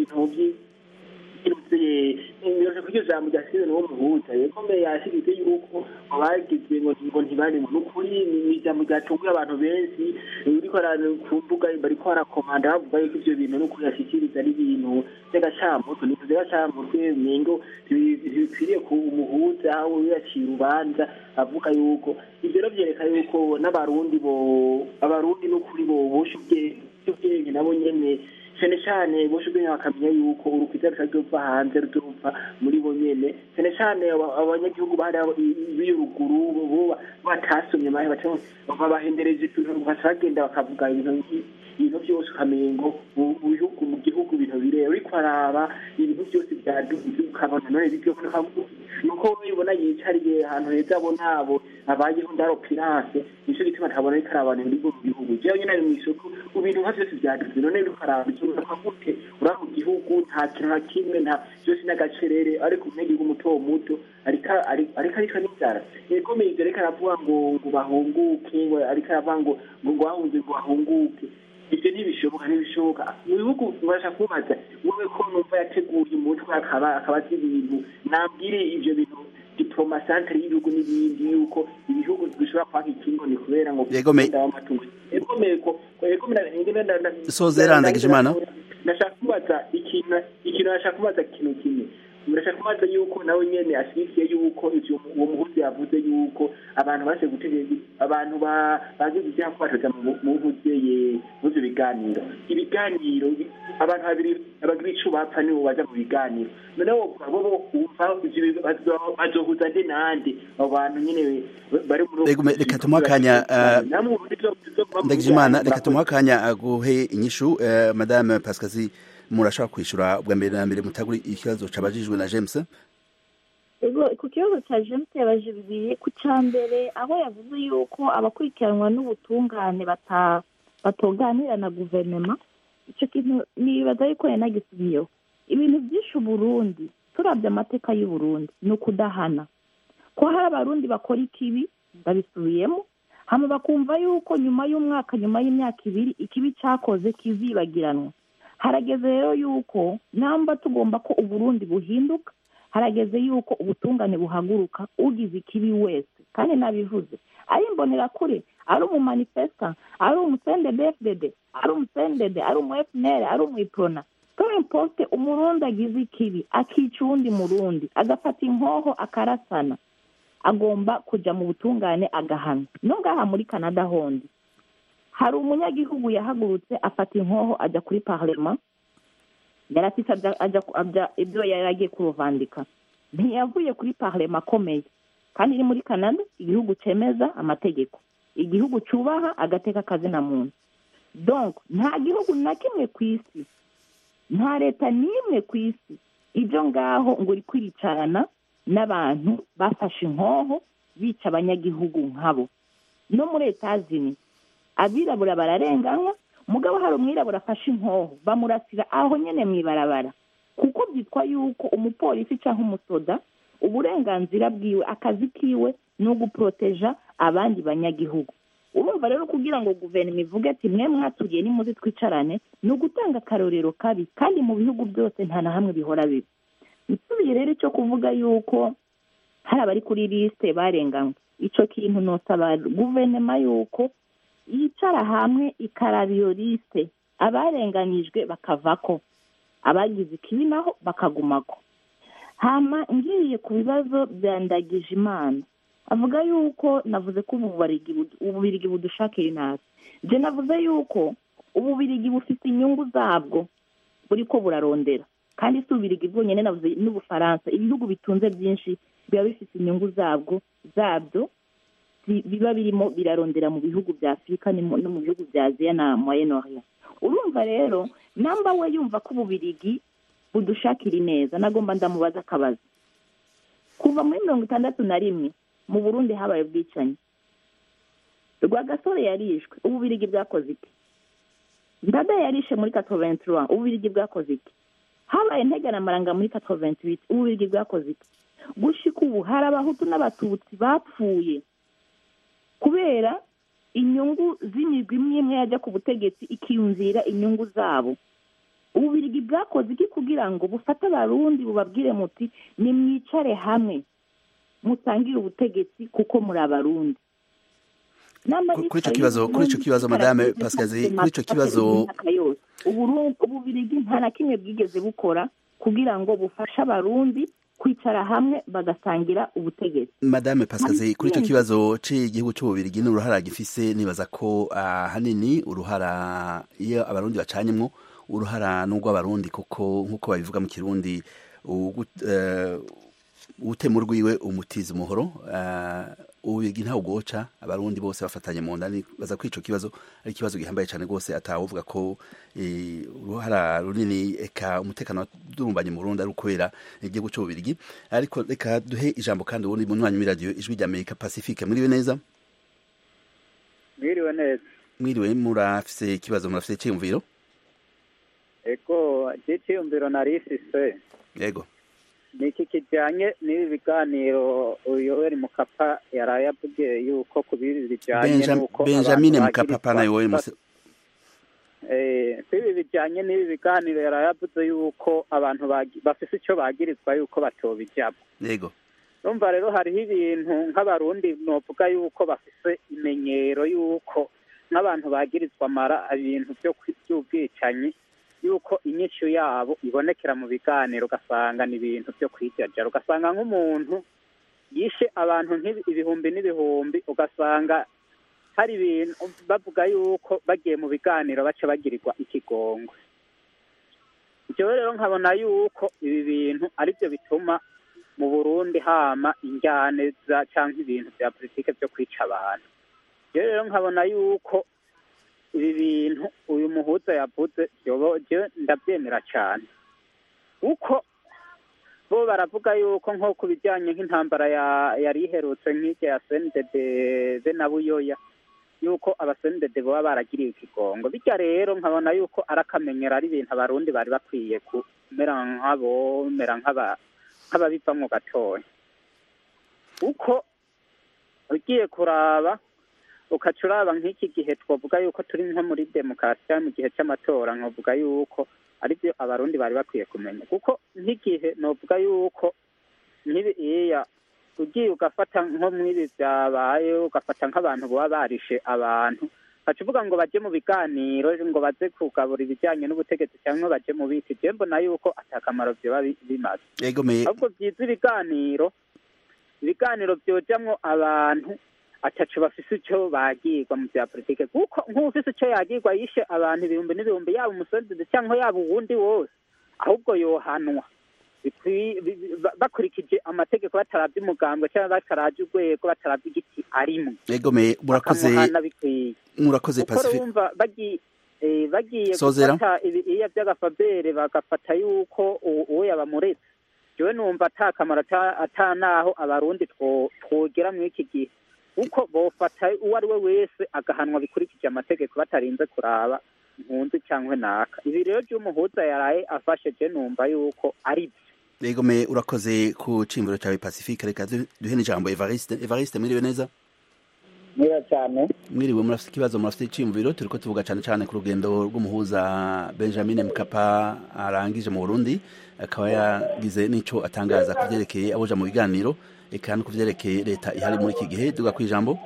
niyo kujya jambo ryasize no muhuza yekomeye yashyigikiye yuko abagize ngo ntibari mu kuri ni jambo ryatunguye abantu benshi. Uriko kumbuga bari ko arakomanda bavuga yuko ivyo bintu no kuyashikiriza ari ibintu by'agacamutwe, ni by'agacamutwe mengo bikwiriye ku umuhuza aho yaciye urubanza avuga yuko ivyo rero byereka yuko n'abarundi no kuri bo boshyubye nabo nyene cyane boshubye bakamenya yuko urukwiza rutagova hanze ruturuva muri bo nyene cyane abanyagihugu bari b'uruguru bo batasomye mahe bahendereje ibintu basagenda bakavuga ibintu byose ukamengo mu gihugu ibintu bireba. Uriko araba ibintu byose byaduze ukabona none bibyo nuko ubona yicariye ahantu heza abona abo abayeho ndaro pirase, nicyo gituma ntabona ariko arabana mu gihugu jewe nyine ari mu isoko ibintu nka byose byaduze. None uriko araba gute ura mu gihugu nta kintu na kimwe, nta byose n'agacerere, ariko umunyagihugu muto ariko n'inzara yekomeye. Reka aravuga ngo bahunguke, ariko aravuga ngo bahunze ngo bahunguke. ibyo ntibishoboka mu bihugu murashaka kubaza wowe ko numva yateguye umutwe akaba azi ibintu nabwire ibyo bintu diplomasantre y'ibihugu n'ibindi yuko ibihugu bishobora kwaka ikingoni kubera ngo amatungo sozera Ndagijimana nashaka kubaza ikintu kimwe murashaka kubaza yuko nawe nyene ashyigikiye yuko ivyo uwo muhuzi yavuze yuko abantu bashe gutegeka abantu bagize ivyaha kubatoza mu nkuzeye muzo biganiro abantu bagira ico bapfa nibo baja mu biganiro noneho bo umva bazohuza nde nande abo bantu nyene bari muri reka tumuha akanya Ndagijimana reka tumuha akanya aguhe inyishu madame Pascazi murashaka kwishura bwa mbere na mbere mutaguri ikibazo cabajijwe na James ku kibazo cya James yabaje bibiri ku cambere aho yavuze yuko abakurikiranwa n'ubutungane batoganira na guverinoma icyo kintu nibaza yuko yanagisubiyeho ibintu byinshi Burundi turabye amateka y'u Burundi ni ukudahana ko hari abarundi bakora ikibi babisubiyemo hama bakumva yuko nyuma y'umwaka nyuma y'imyaka ibiri ikibi cyakoze kizibagiranwa harageze rero yuko namba tugomba ko Uburundi buhinduka harageze yuko ubutungane buhaguruka ugize ikibi wese kandi nabivuze ari imbonera kure ari umumanifesta ari umusendebefdede ari umusendede ari umufnr ari umwiprona peu importe umurundi agize ikibi akica uwundi murundi agafata inkoho akarasana agomba kuja mu butungane agahana nongaha muri Canada hondi hari umunyagihugu yahagurutse afata inkoho ajya kuri parlement yarafise ajya ibyo yaragiye kuruvandika ntiyavuye kuri parlement akomeye kandi iri muri Canada igihugu cemeza amategeko igihugu cubaha agateka kazina muntu donc nta gihugu na kimwe ku isi nta leta n'imwe ku isi ibyo ngaho ngo uri kwiricarana n'abantu bafashe inkoho bica abanyagihugu nkabo no muri Etazini abirabura bararenganwa mugabo hari umwirabura afashe inkoho bamurasira aho nyene mwibarabara kuko byitwa yuko umupolisi canke umusoda uburenganzira bwiwe akazi kiwe no guproteja abandi banyagihugu urumva rero kugira ngo guverinoma ivuge ati mwe mwatugiye ni muzi twicarane no gutanga akarorero kabi kandi mu bihugu byose nta na hamwe bihora bibi nisubiye rero cyo kuvuga yuko hari abari kuri liste barenganywe ico kintu nosaba guverinoma yuko yicara hamwe ikaraba iyo liste abarenganijwe bakavako abagize ikibi naho bakagumako hama ngiye ku bibazo bya Ndagijimana avuga yuko navuze ko ububirigi budushakira inabi je navuze yuko ububirigi bufite inyungu zabwo buriko burarondera kandi si ububirigi bwonyene navuze n'Ubufaransa ibihugu bitunze byinshi biba bifite inyungu zabyo biba birimo birarondera mu bihugu bya Afrika no mu bihugu bya Asia na Moyen-Orient urumva rero namba we yumva ko ububirigi budushakira ineza nagomba ndamubaza akabazo kuva muri 1961 mu Burundi habaye ubwicanyi Rwagasore yarishwe ububirigi bwakoze iki Ndada yarishe muri 83 ububirigi bwakoze iki habaye Ntegamaranga muri 88 ububirigi bwakoze iki gushika ubu hari abahutu n'abatutsi bapfuye kubera inyungu z'imigwi imwe yajya ku butegetsi ikiyumvira inyungu zabo ububirigi bwakoze iki kugira ngo bufate abarundi bubabwire muti nimwicare hamwe mutangire ubutegetsi kuko muri abarundi kuri ico kibazo madame Pascazi kuri ico kibazo ububirigi nta na kimwe bwigeze bukora kugira ngo bufashe abarundi kwicara hamwe bagasangira ubutegetsi madame Pascazi kuri ico kibazo c'igihugu c'ububirigi n'uruhara gifise nibaza ko hanini uruhara iyo abarundi bacanyemwo uruhara n'ubwo abarundi kuko nkuko babivuga mu Kirundi utemu rwiwe umutiza umuhoro ububirigi ntawe ugoca abarundi bose bafatanye mu ndani baza kuri ico kibazo ari ikibazo gihambaye cyane rwose atavuga ko uruhara runini eka umutekano durumbanye mu Burundi ari ukubera igihugu c'ububirigi ariko reka duhe ijambo kandi ubundi mu mwanya w'iradio ijwi rya Amerika Pacifique mwiriwe neza mwiriwe murafise ikibazo murafise cyiyumviro ego cyiyumviro narifise yego niki kijanye n'ibi biganiro Yoweri Mukapa yaraye avuge yuko kubiri bijanye nuko Benjamin Mukapa pana Yoweri ibi bijyanye n'ibi biganiro yarayavuze yuko abantu bafise icyo bagirizwa yuko batobijyamo yego numva rero hariho ibintu nk'abarundi novuga yuko bafise imenyero yuko nk'abantu bagirizwa ibintu by'ubwicanyi yuko inyishu yabo ibonekera mu biganiro ugasanga ni ibintu byo kwijajara ugasanga nk'umuntu yishe abantu ibihumbi n'ibihumbi ugasanga hari ibintu bavuga yuko bagiye mu biganiro baca bagirirwa ikigongwe ibyo rero nkabona yuko ibi bintu aribyo bituma mu Burundi hama injyane cyangwa ibintu bya politike byo kwica abantu ibyo rero nkabona yuko ibi bintu uyu muhuza yavuze ndabyemera cyane kuko bo baravuga yuko nko ku bijyanye nk'intambara yari iherutse nk'irya ya CNDD be na Buyoya yuko abasendede baba baragiriye ikigongo bijya rero nkabona yuko arakamenyera ari ibintu abarundi bari bakwiye kumera nk'ababivamwo gatoya uko ugiye kuraba ukaca uraba nk'iki gihe twavuga yuko turi nko muri demokarasi mu gihe cy'amatora nkavuga yuko aribyo abarundi bari bakwiye kumenya kuko nk'igihe novuga yuko nk'ibiya ugiye ugafata nko mw'ibi byabaye ugafata nk'abantu baba barishe abantu baca uvuga ngo baje mu biganiro ngo baze kugabura ibijyanye n'ubutegetsi cyangwa baje mu biti je mbona yuko atakamaro byoba bimaze ahubwo byiza ibiganiro byojamwo abantu atacu bafise icyo bagirwa mu bya politike kuko nk'ufise icyo yagirwa yishe abantu ibihumbi n'ibihumbi yaba umusendede cyangwa yaba uwundi wose ahubwo yohanwa bakurikije amategeko bataravye umugambwe cyangwa bataravye urwego bataravye igiti arimo murakoze Pacifique bagiye gufata ibiya by'agafabere bagafata yuko uwo yabamuretse jewe numva atakamaro atanaho abarundi twogera mu iki gihe uko bofata uwo ari we wese agahanwa bikurikije amategeko batarinze kuraba impunzi cyangwa naka ibi rero by'umuhuza yaraye afashe je numva yuko ari Egome urakoze ku cimbiro cyawe Pacifique reka duhe n'ijambo Evariste mwiriwe neza mwiriwe cyane mwiriwe murafite ikibazo murafite icimbiro turiko tuvuga cyane ku rugendo rw'umuhuza Benjamin Mkapa arangije mu Burundi akaba yagize n'ico atangaza kuvyerekeye aboja mu biganiro eka no kuvyerekeye leta ihari muri iki gihe duga ku ijambo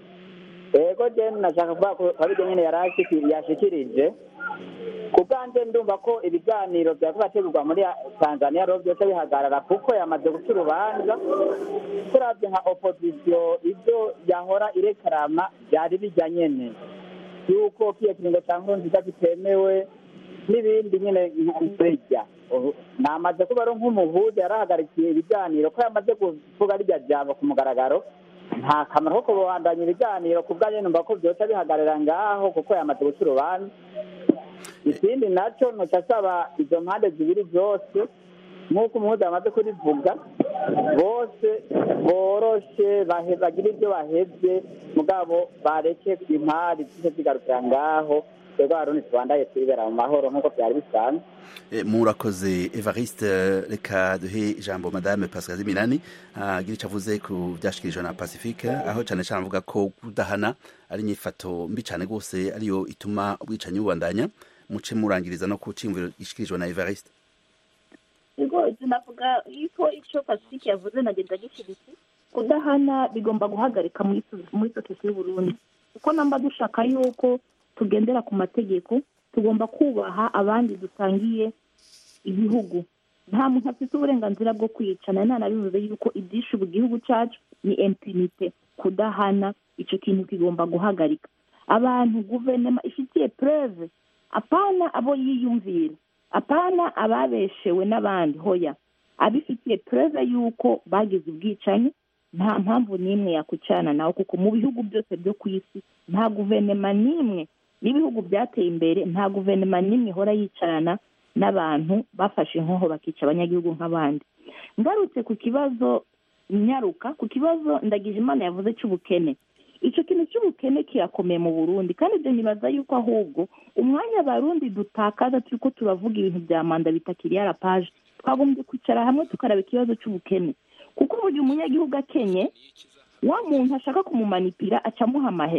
Ego je nashaka kuvuga ko abije nyene yashikirije kubwanje ndumva ko ibiganiro byakubategurwa muri Tanzania ro byose bihagarara kuko yamaze guca urubanza turavye nka opposition ibyo yahora irekarama byari bijya nyene yuko kiye kiringo cyangwa nziza bitemewe n'ibindi nyene nk'urya namaze kuba ro nk'umuhuza yarahagarikiye ibiganiro ko yamaze kuvuga rijya jabo ku mugaragaro nta kamaro ko kubandanya ibiganiro kubwanye numva ko byose bihagarara ngaho kuko yamaze guca urubanza ikindi nacyo nocasaba izo mpande zibiri zose nk'uko umuhuza yamaze kurivuga bose boroshe bagira ibyo bahevye mugabo bareke impari zise zigarukira ngaho twebwe abarundi tubandaye twibera mu mahoro nk'uko byari bisanzwe murakoze Evariste reka duhe ijambo madame Pascaline Minani agira icyo avuze ku byashikirijwe na Pacifique aho cyane cyane avuga ko kudahana ari inyifato mbi cyane rwose ariyo ituma ubwicanyi bubandanya muce murangiriza no ku cimviro gishikirijwe na Evariste ubwo navuga yuko icyo Pacifique yavuze nagenda gishyigikiye kudahana bigomba guhagarika muri sosiyete y'u Burundi kuko namba dushaka yuko tugendera ku mategeko tugomba kubaha abandi dusangiye ibihugu nta muntu afite uburenganzira bwo kwicana nta nabivuze yuko ibyishe ubu gihugu cyacu ni impunite kudahana icyo kintu kigomba guhagarika abantu guverinoma ifitiye preuve apana abo yiyumvira apana ababeshewe n'abandi hoya abifitiye preuve yuko bagize ubwicanyi nta mpamvu n'imwe yakwicana nawe kuko mu bihugu byose byo ku isi nta guverinoma n'imwe n'ibihugu byateye imbere nta guverinoma n'imwe ihora yicarana n'abantu bafashe inkoho bakica abanyagihugu nk'abandi ngarutse ku kibazo nyaruka ku kibazo Ndagijimana yavuze cy'ubukene icyo kintu cy'ubukene kirakomeye mu Burundi kandi ibyo nibaza yuko ahubwo umwanya abarundi dutakaza turiko turavuga ibintu bya manda bitakiriye arapaje twagombye kwicara hamwe tukaraba ikibazo cy'ubukene kuko burya umunyagihugu akenye wa muntu ashaka kumumanipira acamuha amahera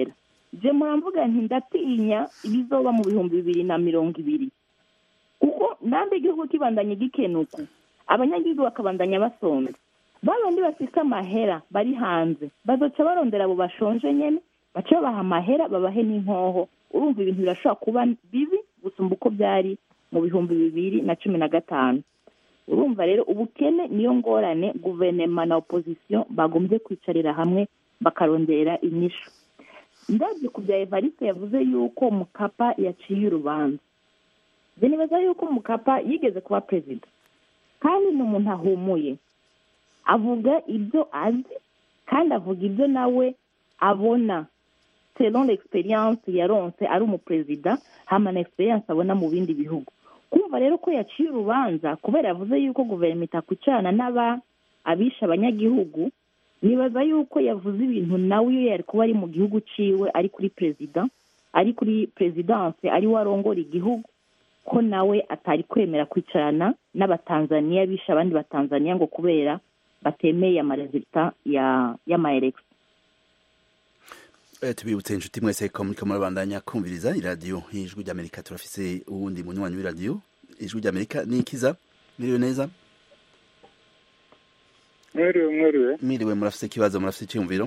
je muramvuga nti ndatinya ibizoba mu 2020 kuko nambe igihugu kibandanye gikenuka abanyagihugu bakabandanya basonza babandi bafise amahera bari hanze bazoca barondera abo bashonje nyene baca babaha amahera babahe n'inkoho urumva ibintu birashobora kuba bibi gusumba uko byari mu 2015. urumva rero ubukene niyo ngorane guverinoma na opposition bagombye kwicarira hamwe bakarondera inyishu. Ndabyo ku bya Evariste yavuze yuko Mukapa yaciye urubanza. Je nibaza yuko Mukapa yigeze kuba president kandi ni umuntu ahumuye, avuga ibyo azi kandi avuga ibyo nawe abona selon l'experience yaronse ari umuperezida hama na experience abona mu bindi bihugu. Kumva rero ko yaciye urubanza kubera yavuze yuko guverinoma itakucana abisha abanyagihugu, nibaza yuko yavuze ibintu nawe iyo yari kuba ari mu gihugu ciwe ari kuri presidence ari warongora igihugu ko nawe atari kwemera kwicarana n'abatanzania bisha abandi batanzania ngo kubera batemeye amaresultat y'amaelection. Tubibutse inshuti mwese ko muri kamurabandanya kumviriza iradiyo y'ijwi ry'Amerika. Turafise uwundi munywanyi w'iradiyo ijwi ry'Amerika Nikiza. Miriwe neza? Miriwe, murafise ikibazo, murafise icyumviro?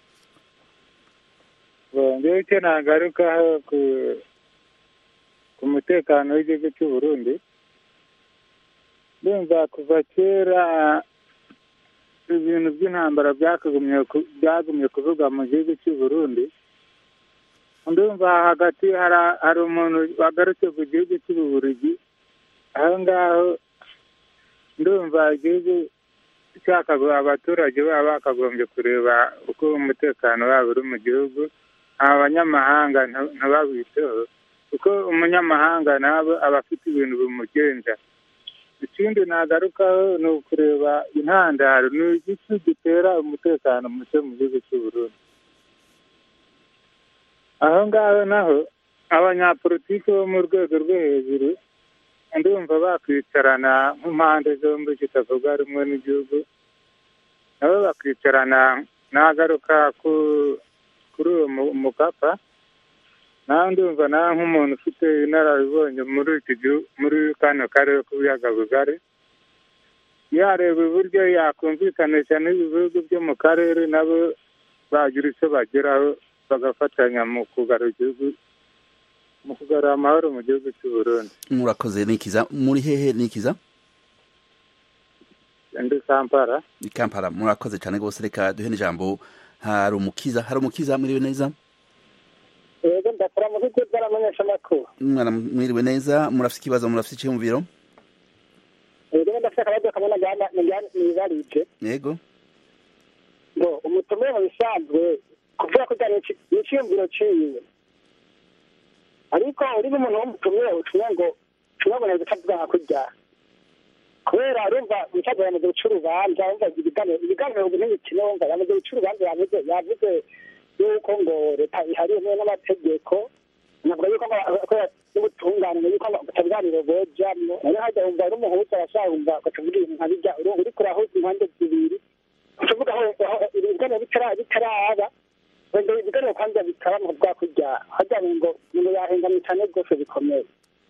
Ngewe icyo nagarukaho ku mutekano w'igihugu cy'u Burundi, ndumva kuva kera ibintu by'intambara byagumye kuvuga mu gihugu cy'u Burundi. Ndumva hagati hari umuntu wagarutse ku gihugu cy'u Bubiligi, aho ngaho ndumva igihugu abaturage baba bakagombye kureba uko umutekano wabo uri mu gihugu, abanyamahanga ntababiteho kuko umunyamahanga nabo aba afite ibintu bimugenza. Ikindi nagarukaho ni ukureba intandaro ni igiki gitera umutekano muke mu gihugu cy'u Burundi. Aho ngaho naho abanyapolitiki bo mu rwego rwo hejuru ndumva bakwicarana nk'impande zombi zitavuga rumwe n'igihugu, nabo bakwicarana. Nagaruka kuri uwo Mukapa, naho ndumva nawe nk'umuntu ufite inararibonye muri kano karere k'ibiyaga bigari, yareba uburyo yakumvikanisha n'ibihugu byo mu karere nabo bagira icyo bageraho bagafatanya mu kugarura amahoro mu gihugu cy'u Burundi. Murakoze Nikiza. Muri hehe Nikiza? Ndi Kampala. Ni Kampala. Murakoze cyane rwose. Reka duhe n'ijambo Harumukiza. Harumukiza, mwiriwe neza? Yego, ndakora mu bigo by'abamenyesha makuru. Mwana mwiriwe neza, murafite ikibazo, murafite icyumviro? Yego, ndashaka radio kamona nibarije. Yego. Ngo umutumire mu bisanzwe kuvuga ko cyane icyumviro ciwe. Ariko uri umuntu w'umutumire utumye ngo tunabona bikavuga kujya. Kubera urumva mutagira mu gucurubanza, umva ibiganiro n'imikino, umva yamaze gucurubanza yavuze yuko ngo leta ihariye n'amategeko, nabwo yuko n'ubutungane yuko butabiganiro bojamwo. Nayo hajya umva n'umuhuza arashahumva bakavuga ibintu nka bijya uri kurahuza impande zibiri, kuvuga aho ibiganiro bitaraba wenda ibiganiro kandi bikaba mu bwa kujya hajya ngo yahengamye cyane rwose bikomeye.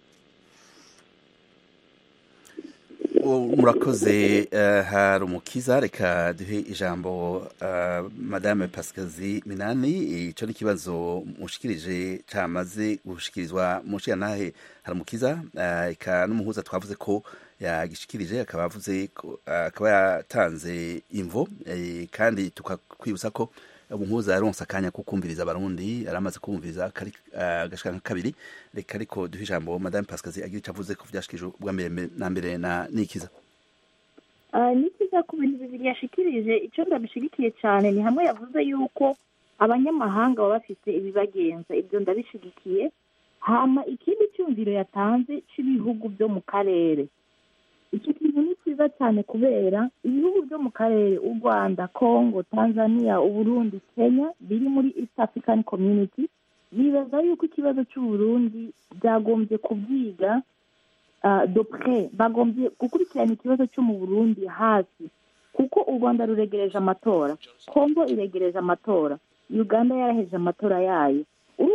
Murakoze Harumukiza. Reka duhe ijambo Madame Pascazi Minani. Ico ni kibazo mushikirije cyamaze gushikirizwa mu nshingantahe Harumukiza, eka n'umuhuza twavuze ko yagishikirije, akaba yatanze imvo, kandi tukakwibutsa ko umuhuza yaronse akanya ko kumviriza abarundi, aramaze kumviriza agashika kabiri. Reka ariko duhe ijambo Madame Pascazi agira icyo avuze ko vyashikije ubwa mbere na Nikiza. Nikiza ku bintu bibiri yashikirije, icyo ndabishigikiye cyane ni hamwe yavuze yuko abanyamahanga baba bafite ibibagenza, ibyo ndabishigikiye. Hama ikindi cyumviro yatanze cy'ibihugu byo mu karere, icyo kintu ni cyiza cyane kubera ibihugu byo mu karere, u Rwanda, Congo, Tanzania, Uburundi, Kenya biri muri East African Community, bibaza yuko ikibazo cy'u Burundi byagombye kubyiga de près, bagombye gukurikirana ikibazo cyo mu Burundi hasi, kuko u Rwanda ruregereje amatora, Congo iregereje amatora, Uganda yaraheje amatora yayo.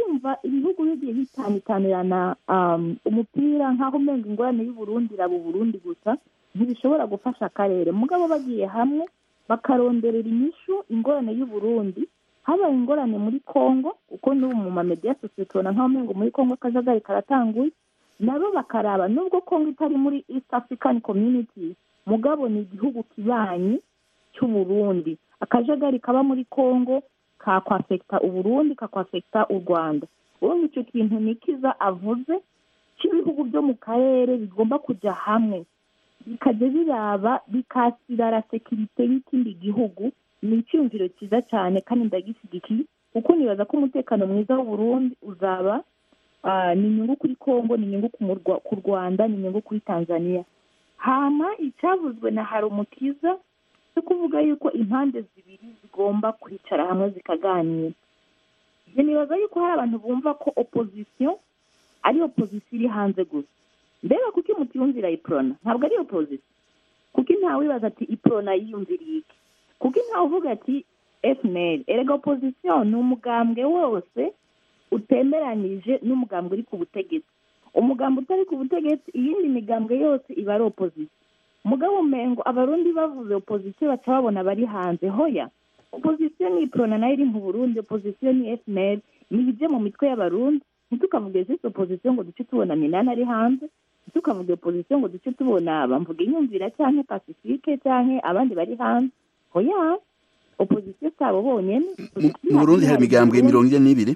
urumva ibihugu bigiye bitanirana umupira nk'aho umenga ingorane y'uburundi iraba uburundi gusa ntibishobora gufasha akarere mugabo bagiye hamwe bakaronderera inyishu ingorane y'uburundi habaye ingorane muri congo uko n'ubu mu mamediya sosiyete ubona nk'aho umenga muri congo akajagari karatanguye nabo bakaraba nubwo congo itari muri east african community mugabo ni igihugu kibanyi cy'uburundi akajagari kaba muri congo kakwafekita uburundi kakwafekita u rwanda urumva icyo kintu nikiza avuze cy'ibihugu byo mu karere bigomba kujya hamwe bikajya biraba bikasira la sekirite y'ikindi gihugu ni icyumviro cyiza cyane kandi ndagishyigikiye kuko nibaza ko umutekano mwiza w'uburundi uzaba ni inyungu kuri congo ni inyungu ku rwanda ni inyungu kuri tanzania hama icyavuzwe na Harumukiza cyo kuvuga yuko impande zibiri zigomba kwicara hamwe zikaganira nibaza yuko hari abantu bumva ko opposition ari opposition iri hanze gusa mbega kuko imutiyumvira iprona ntabwo ari opposition kuko ntawe wibaza ati iprona yiyumviriye iki kuko ntawe uvuga ati FNL erega opposition ni umugambwe wose utemeranije n'umugambwe uri ku butegetsi umugambwe utari ku butegetsi iyindi migambwe yose iba ari opposition mugabo mengo abarundi bavuze opposition baca babona bari hanze hoya opposition ni iprona nayo iri mu Burundi opposition ni FNL nibije mu mitwe y'abarundi ntitukavuge zise opposition ngo duce tubona Minani ari hanze ntitukavuge opposition ngo duce tubona bamvuga inyumvira cyane Pacifique cyane abandi bari hanze hoya opposition sabo bonyene mu Burundi hari imigambwe 42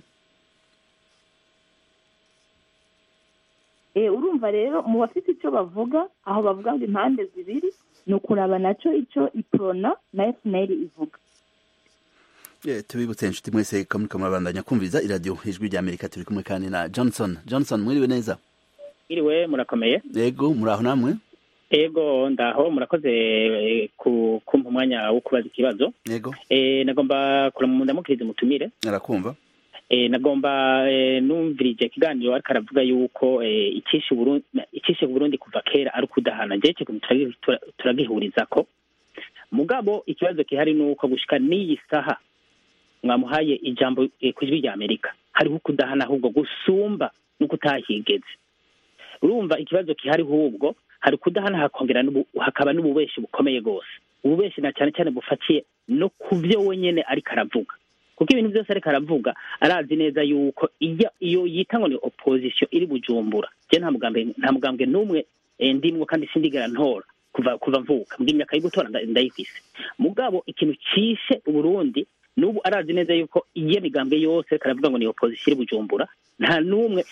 urumva rero mu bafite icyo bavuga aho bavuga ngo impande zibiri ni ukuraba nacyo icyo iprona na FNL ivuga tubibutse inshuti mwese ko muriko murabandanya kumviriza iradiyo ijwi rya Amerika turi kumwe kandi na Johnson mwiriwe neza iriwe murakomeye yego muraho namwe yego ndaho murakoze kumpa umwanya wo kubaza ikibazo yego nagomba ndamukiriza umutumire arakumva nagomba numvirije ikiganiro ariko aravuga yuko icishe Burundi kuva kera ari ukudahana je cyo turagihuriza ko mugabo ikibazo kihari nuko gushika n'iyi saha mwamuhaye ijambo kwijwi rya Amerika hariho kudahana ahubwo gusumba nuko utahigeze urumva ikibazo kihari hubwo hari kudahana hakongera hakaba n'ububeshi bukomeye gose ububeshi na cyane cyane bufatiye no kuvyo wenyene ariko aravuga kuko ibintu byose ariko aravuga arazi neza yuko iyo yita ngo ni opposition iri Bujumbura je nta mugambwe n'umwe ndimwo kandi sindigera ntora kuva mvuka mbwimyaka yo gutora ndayifise mugabo ikintu cishe Burundi n'ubu arazi neza yuko iyo migambwe yose karavuga ngo ni opposition iri Bujumbura nta n'umwe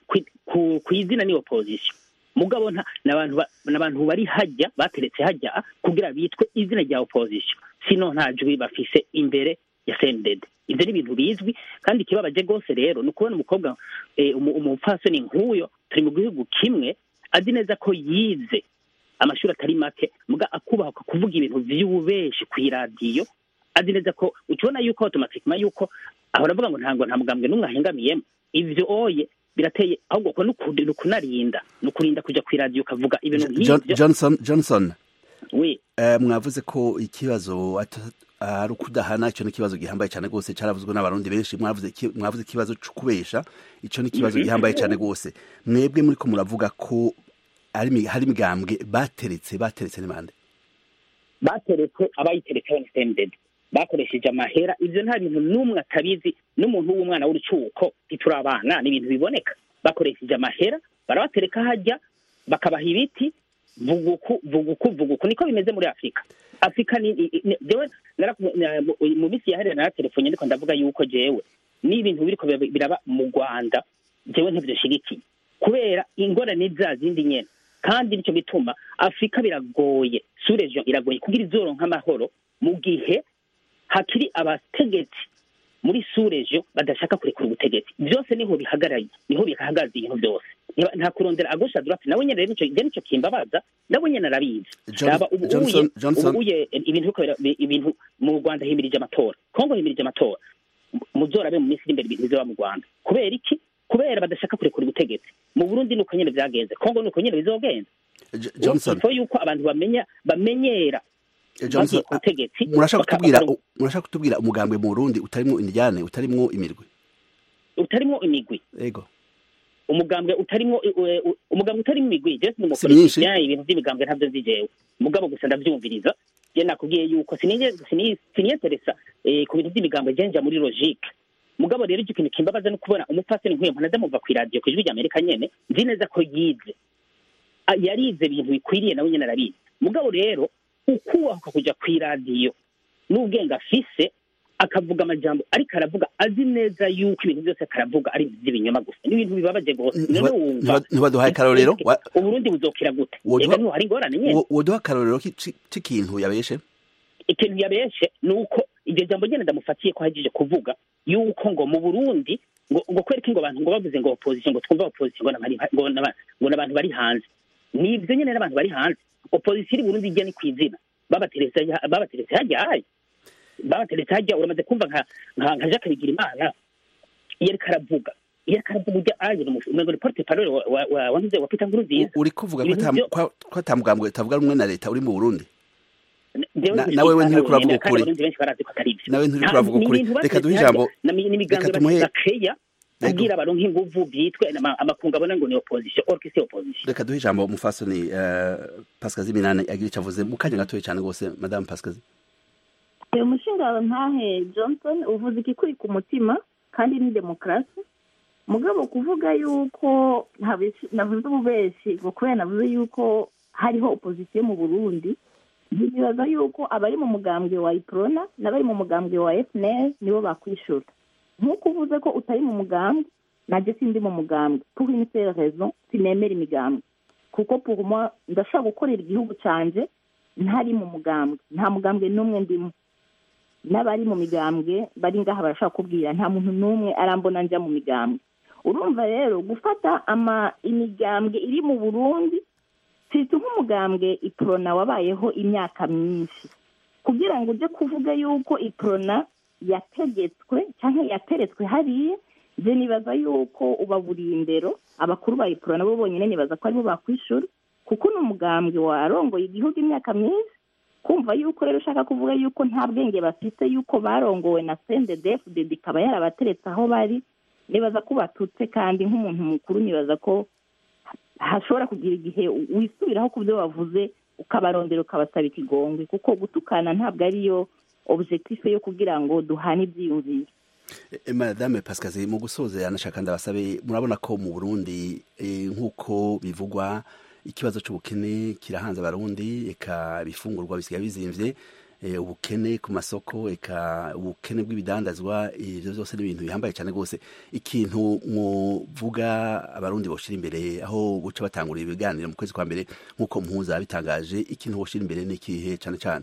kwizina ni opposition mugabo n'abantu bari hajya bateretse hajya kugira bitwe izina rya opposition sino nta jwi bafise imbere ya CNDD ibyo ni ibintu bizwi kandi kibabaje gose rero ni ukubona umukobwa umupfasoni nk'uyo turi mu gihugu kimwe azi neza ko yize amashuri atari make muga akubaha kuvuga ibintu by'ububeshi ku iradiyo azi neza ko ukibona yuko automatically yuko ahora avuga ngo nta mugambwe n'umwe ahengamiyemo ivyo oye birateye ahubwo ko nukunarinda nukurinda kuja ku iradiyo kavuga ibintu nk'ivyo Johnson oui mwavuze ko ikibazo ari ukudahana icyo ni ikibazo gihambaye cyane rwose cyaravuzwe n'abarundi benshi mwavuze ikibazo cyo kubesha icyo ni ikibazo gihambaye cyane rwose mwebwe muri ko muravuga ko hari imigambwe bateretse n'imande bateretse abayiteretse n'SNDD bakoresheje amahera ivyo nta bintu n'umwe atabizi n'umuntu w'umwana w'urucuko iturabana ni ibintu biboneka bakoresheje amahera barabatereka hajya bakabaha ibiti vuguku niko bimeze muri Afrika ni jewe mu misi yahere na telefone ndiko ndavuga yuko jewe ni ibintu biriko biraba mu Rwanda jewe ntivyoshigikiye kubera ingorane zindi nyene kandi nicyo bituma Afrika biragoye sous-region iragoye kugira izoronka amahoro mu gihe hakiri abategetsi muri sous-region badashaka kurekura ubutegetsi byose niho bihagaraye niho bihagaze ibintu byose nta kurondera agosha droite nawe nyene rero nicyo kimbabaza nawe nyene arabizi ubuye ibintu mu Rwanda himirije amatora Kongo himirije amatora muzorabe mu minsi imbere ibintu bizoba mu Rwanda kubera iki kubera badashaka kurekura ubutegetsi mu Burundi nuko nyene byagenze Kongo nuko nyene bizogenza Johnson yuko abantu bamenyera Johnson murashaka kutubwira umugambwe mu Burundi utarimwo indyane utarimwo imirwi utarimo imigwi yego umugambwe utarimo imigwi je ni myinshi ibintu by'imigambwe ntabyo nzijewe mugabo gusa ndavyumviriza je nakubwiye yuko siniyeteresa ku bintu by'imigambwe je nja muri logique mugabo rero ikintu kimbabaza no kubona umupfasoni nk'uyu mpana ndamuva ku radio ku ijwi rya Amerika nyene nzi neza ko yize yarize ibintu bikwiriye nawe nyene arabizi mugabo rero ukubahuka kuja ku radio n'ubwenge afise akavuga amajambo ariko aravuga azi neza yuko ibintu byose akaravuga ari iby'ibinyoma gusa n'ibintu bibabaje gose none wumva ntibaduhaye akarorero uburundi buzokira gute ega no hari ingorane nyene woduha akarorero k'ikintu yabeshe ikintu yabeshe nuko iryo jambo nyene ndamufatiye ko hagije kuvuga yuko ngo mu Burundi ngo kwereka ngo abantu ngo bavuze ngo opposition ngo twumva opposition ngo n'abantu bari hanze nibyo nyene n'abantu bari hanze opposition iri Burundi igeni kwizina babateretse hajya uramaze kumva nka Jacques Bigirimana iyo ariko aravuga ujya aje umengo ni porte parole wa Peter Nkurunziza uri kuvuga ko atamugambwe utavuga rumwe na leta uri mu Burundi nawe we nturi kuravuga ukuri nawe nturi kuravuga ukuri reka duhe ijambo reka tumuhe kugira baronke inguvu byitwe amakunga abona ngo ni opposition or que c'est opposition reka duhe ijambo umufasoni Pascal Ziminane agira icyo avuze mu kanya gatoya cyane gose madame Pascal umushinga ntahe Johnson uvuze ikikuri ku mutima kandi ni demokarasi mugabo kuvuga yuko navuze ububeshi kubera navuze yuko hariho opposition mu Burundi bibaza yuko abari mu mugambwe wa Iprona n'abari mu mugambwe wa FNL nibo bakwishura nk'uko uvuze ko utari mu mugambwe naje sindi mu mugambwe pour une seule raison sinemera imigambwe kuko pour moi ndashaka gukorera igihugu canje ntari mu mugambwe nta mugambwe n'umwe ndimo n'abari mu migambwe bari ngaha barashaka kubwira nta muntu n'umwe arambona nja mu migambwe urumva rero gufata imigambwe iri mu Burundi sisi nk'umugambwe Iprona wabayeho imyaka myinshi kugira ngo uje kuvuga yuko Iprona yategetswe cyangwa yateretswe hariya je nibaza yuko ubaburiye indero abakuru ba Iprona bo bonyene nibaza ko aribo bakwishura kuko n'umugambwe warongoye igihugu imyaka myinshi kumva yuko rero ushaka kuvuga yuko nta bwenge bafite yuko barongowe na CNDD-FDD ikaba yarabateretse aho bari nibaza ko batutse kandi nk'umuntu mukuru nibaza ko hashobora kugira igihe wisubiraho ku byo bavuze ukabarondera ukabasaba ikigongwe kuko gutukana ntabwo ariyo objectif yo kugira ngo duhane ibyiyumviro Madame Pascal mu gusoza yanashaka ndabasabe murabona ko mu Burundi nk'uko bivugwa ikibazo cy'ubukene kirahanze abarundi eka bifungurwa bisigaye bizimvye ubukene ku masoko eka ubukene bw'ibidandazwa ivyo byose ni ibintu bihambaye cyane gose ikintu muvuga abarundi boshira imbere aho buca batangura ibiganiro mu kwezi kwa mbere nk'uko mpuza bitangaje ikintu boshira imbere ni kihe cyane cyane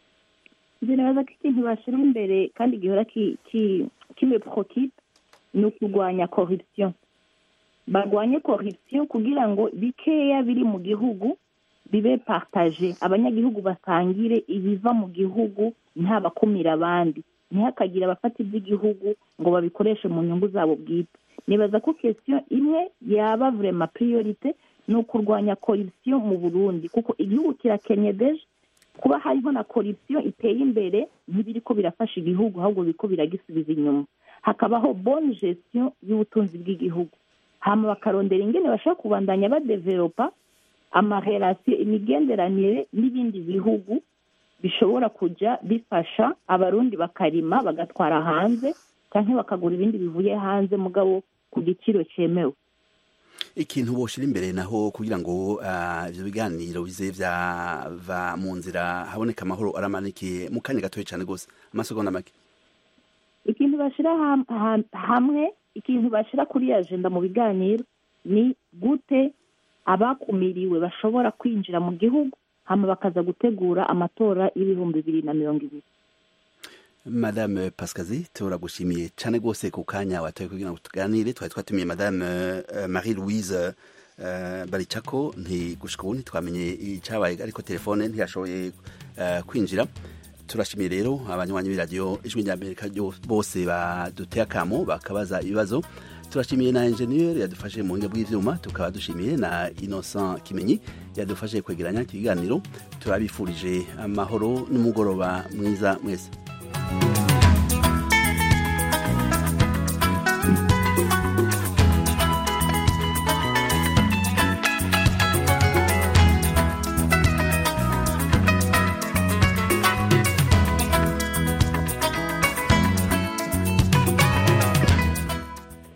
biraza ko ikintu bashira imbere kandi gihora kimwe prototype ni ukurwanya corruption barwanye corruption kugira ngo bikeya biri mu gihugu bibe partage abanyagihugu basangire ibiva mu gihugu nta bakumira abandi ntihakagira abafata iby'igihugu ngo babikoreshe mu nyungu zabo bwite nibaza ko question imwe yaba vraiment priorité ni ukurwanya corruption mu Burundi kuko igihugu kirakenye deje kuba hariho na corruption iteye imbere ntibiriko birafasha igihugu ahubwo biriko biragisubiza inyuma hakabaho bonne gestion y'ubutunzi bw'igihugu hama bakarondera ingene bashaka kubandanya badevelopa amarelasiyo imigenderanire n'ibindi bihugu bishobora kujya bifasha abarundi bakarima bagatwara hanze cyangwa bakagura ibindi bivuye hanze mugabo ku giciro cyemewe ikintu boshira imbere naho kugira ngo ivyo biganiro bize vyava mu nzira haboneka amahoro aramanikiye mu kanya gatoya cyane gose amasegonda make ikintu bashira hamwe ikintu bashira kuri agenda mu biganiro ni gute abakumiriwe bashobora kwinjira mu gihugu hama bakaza gutegura amatora y'ibihumbi 2020. Madame Pascazi turagushimiye cyane gose ku kanya wataye kugira ngo tuganire twari twatumiye Madame Marie-Louise Baricako ntigushika ubu ntitwamenye icyabaye ariko telefone ntiyashoboye kwinjira turashimiye rero abanywanyi b'iradiyo ijwi rya Amerika bose baduteye akamo bakabaza ibibazo turashimiye na ingenieur yadufashe mu buhinga bw'ivyuma tukaba dushimiye na Innocent Kimenyi yadufashe kwegeranya ikiganiro turabifurije amahoro n'umugoroba mwiza mwese.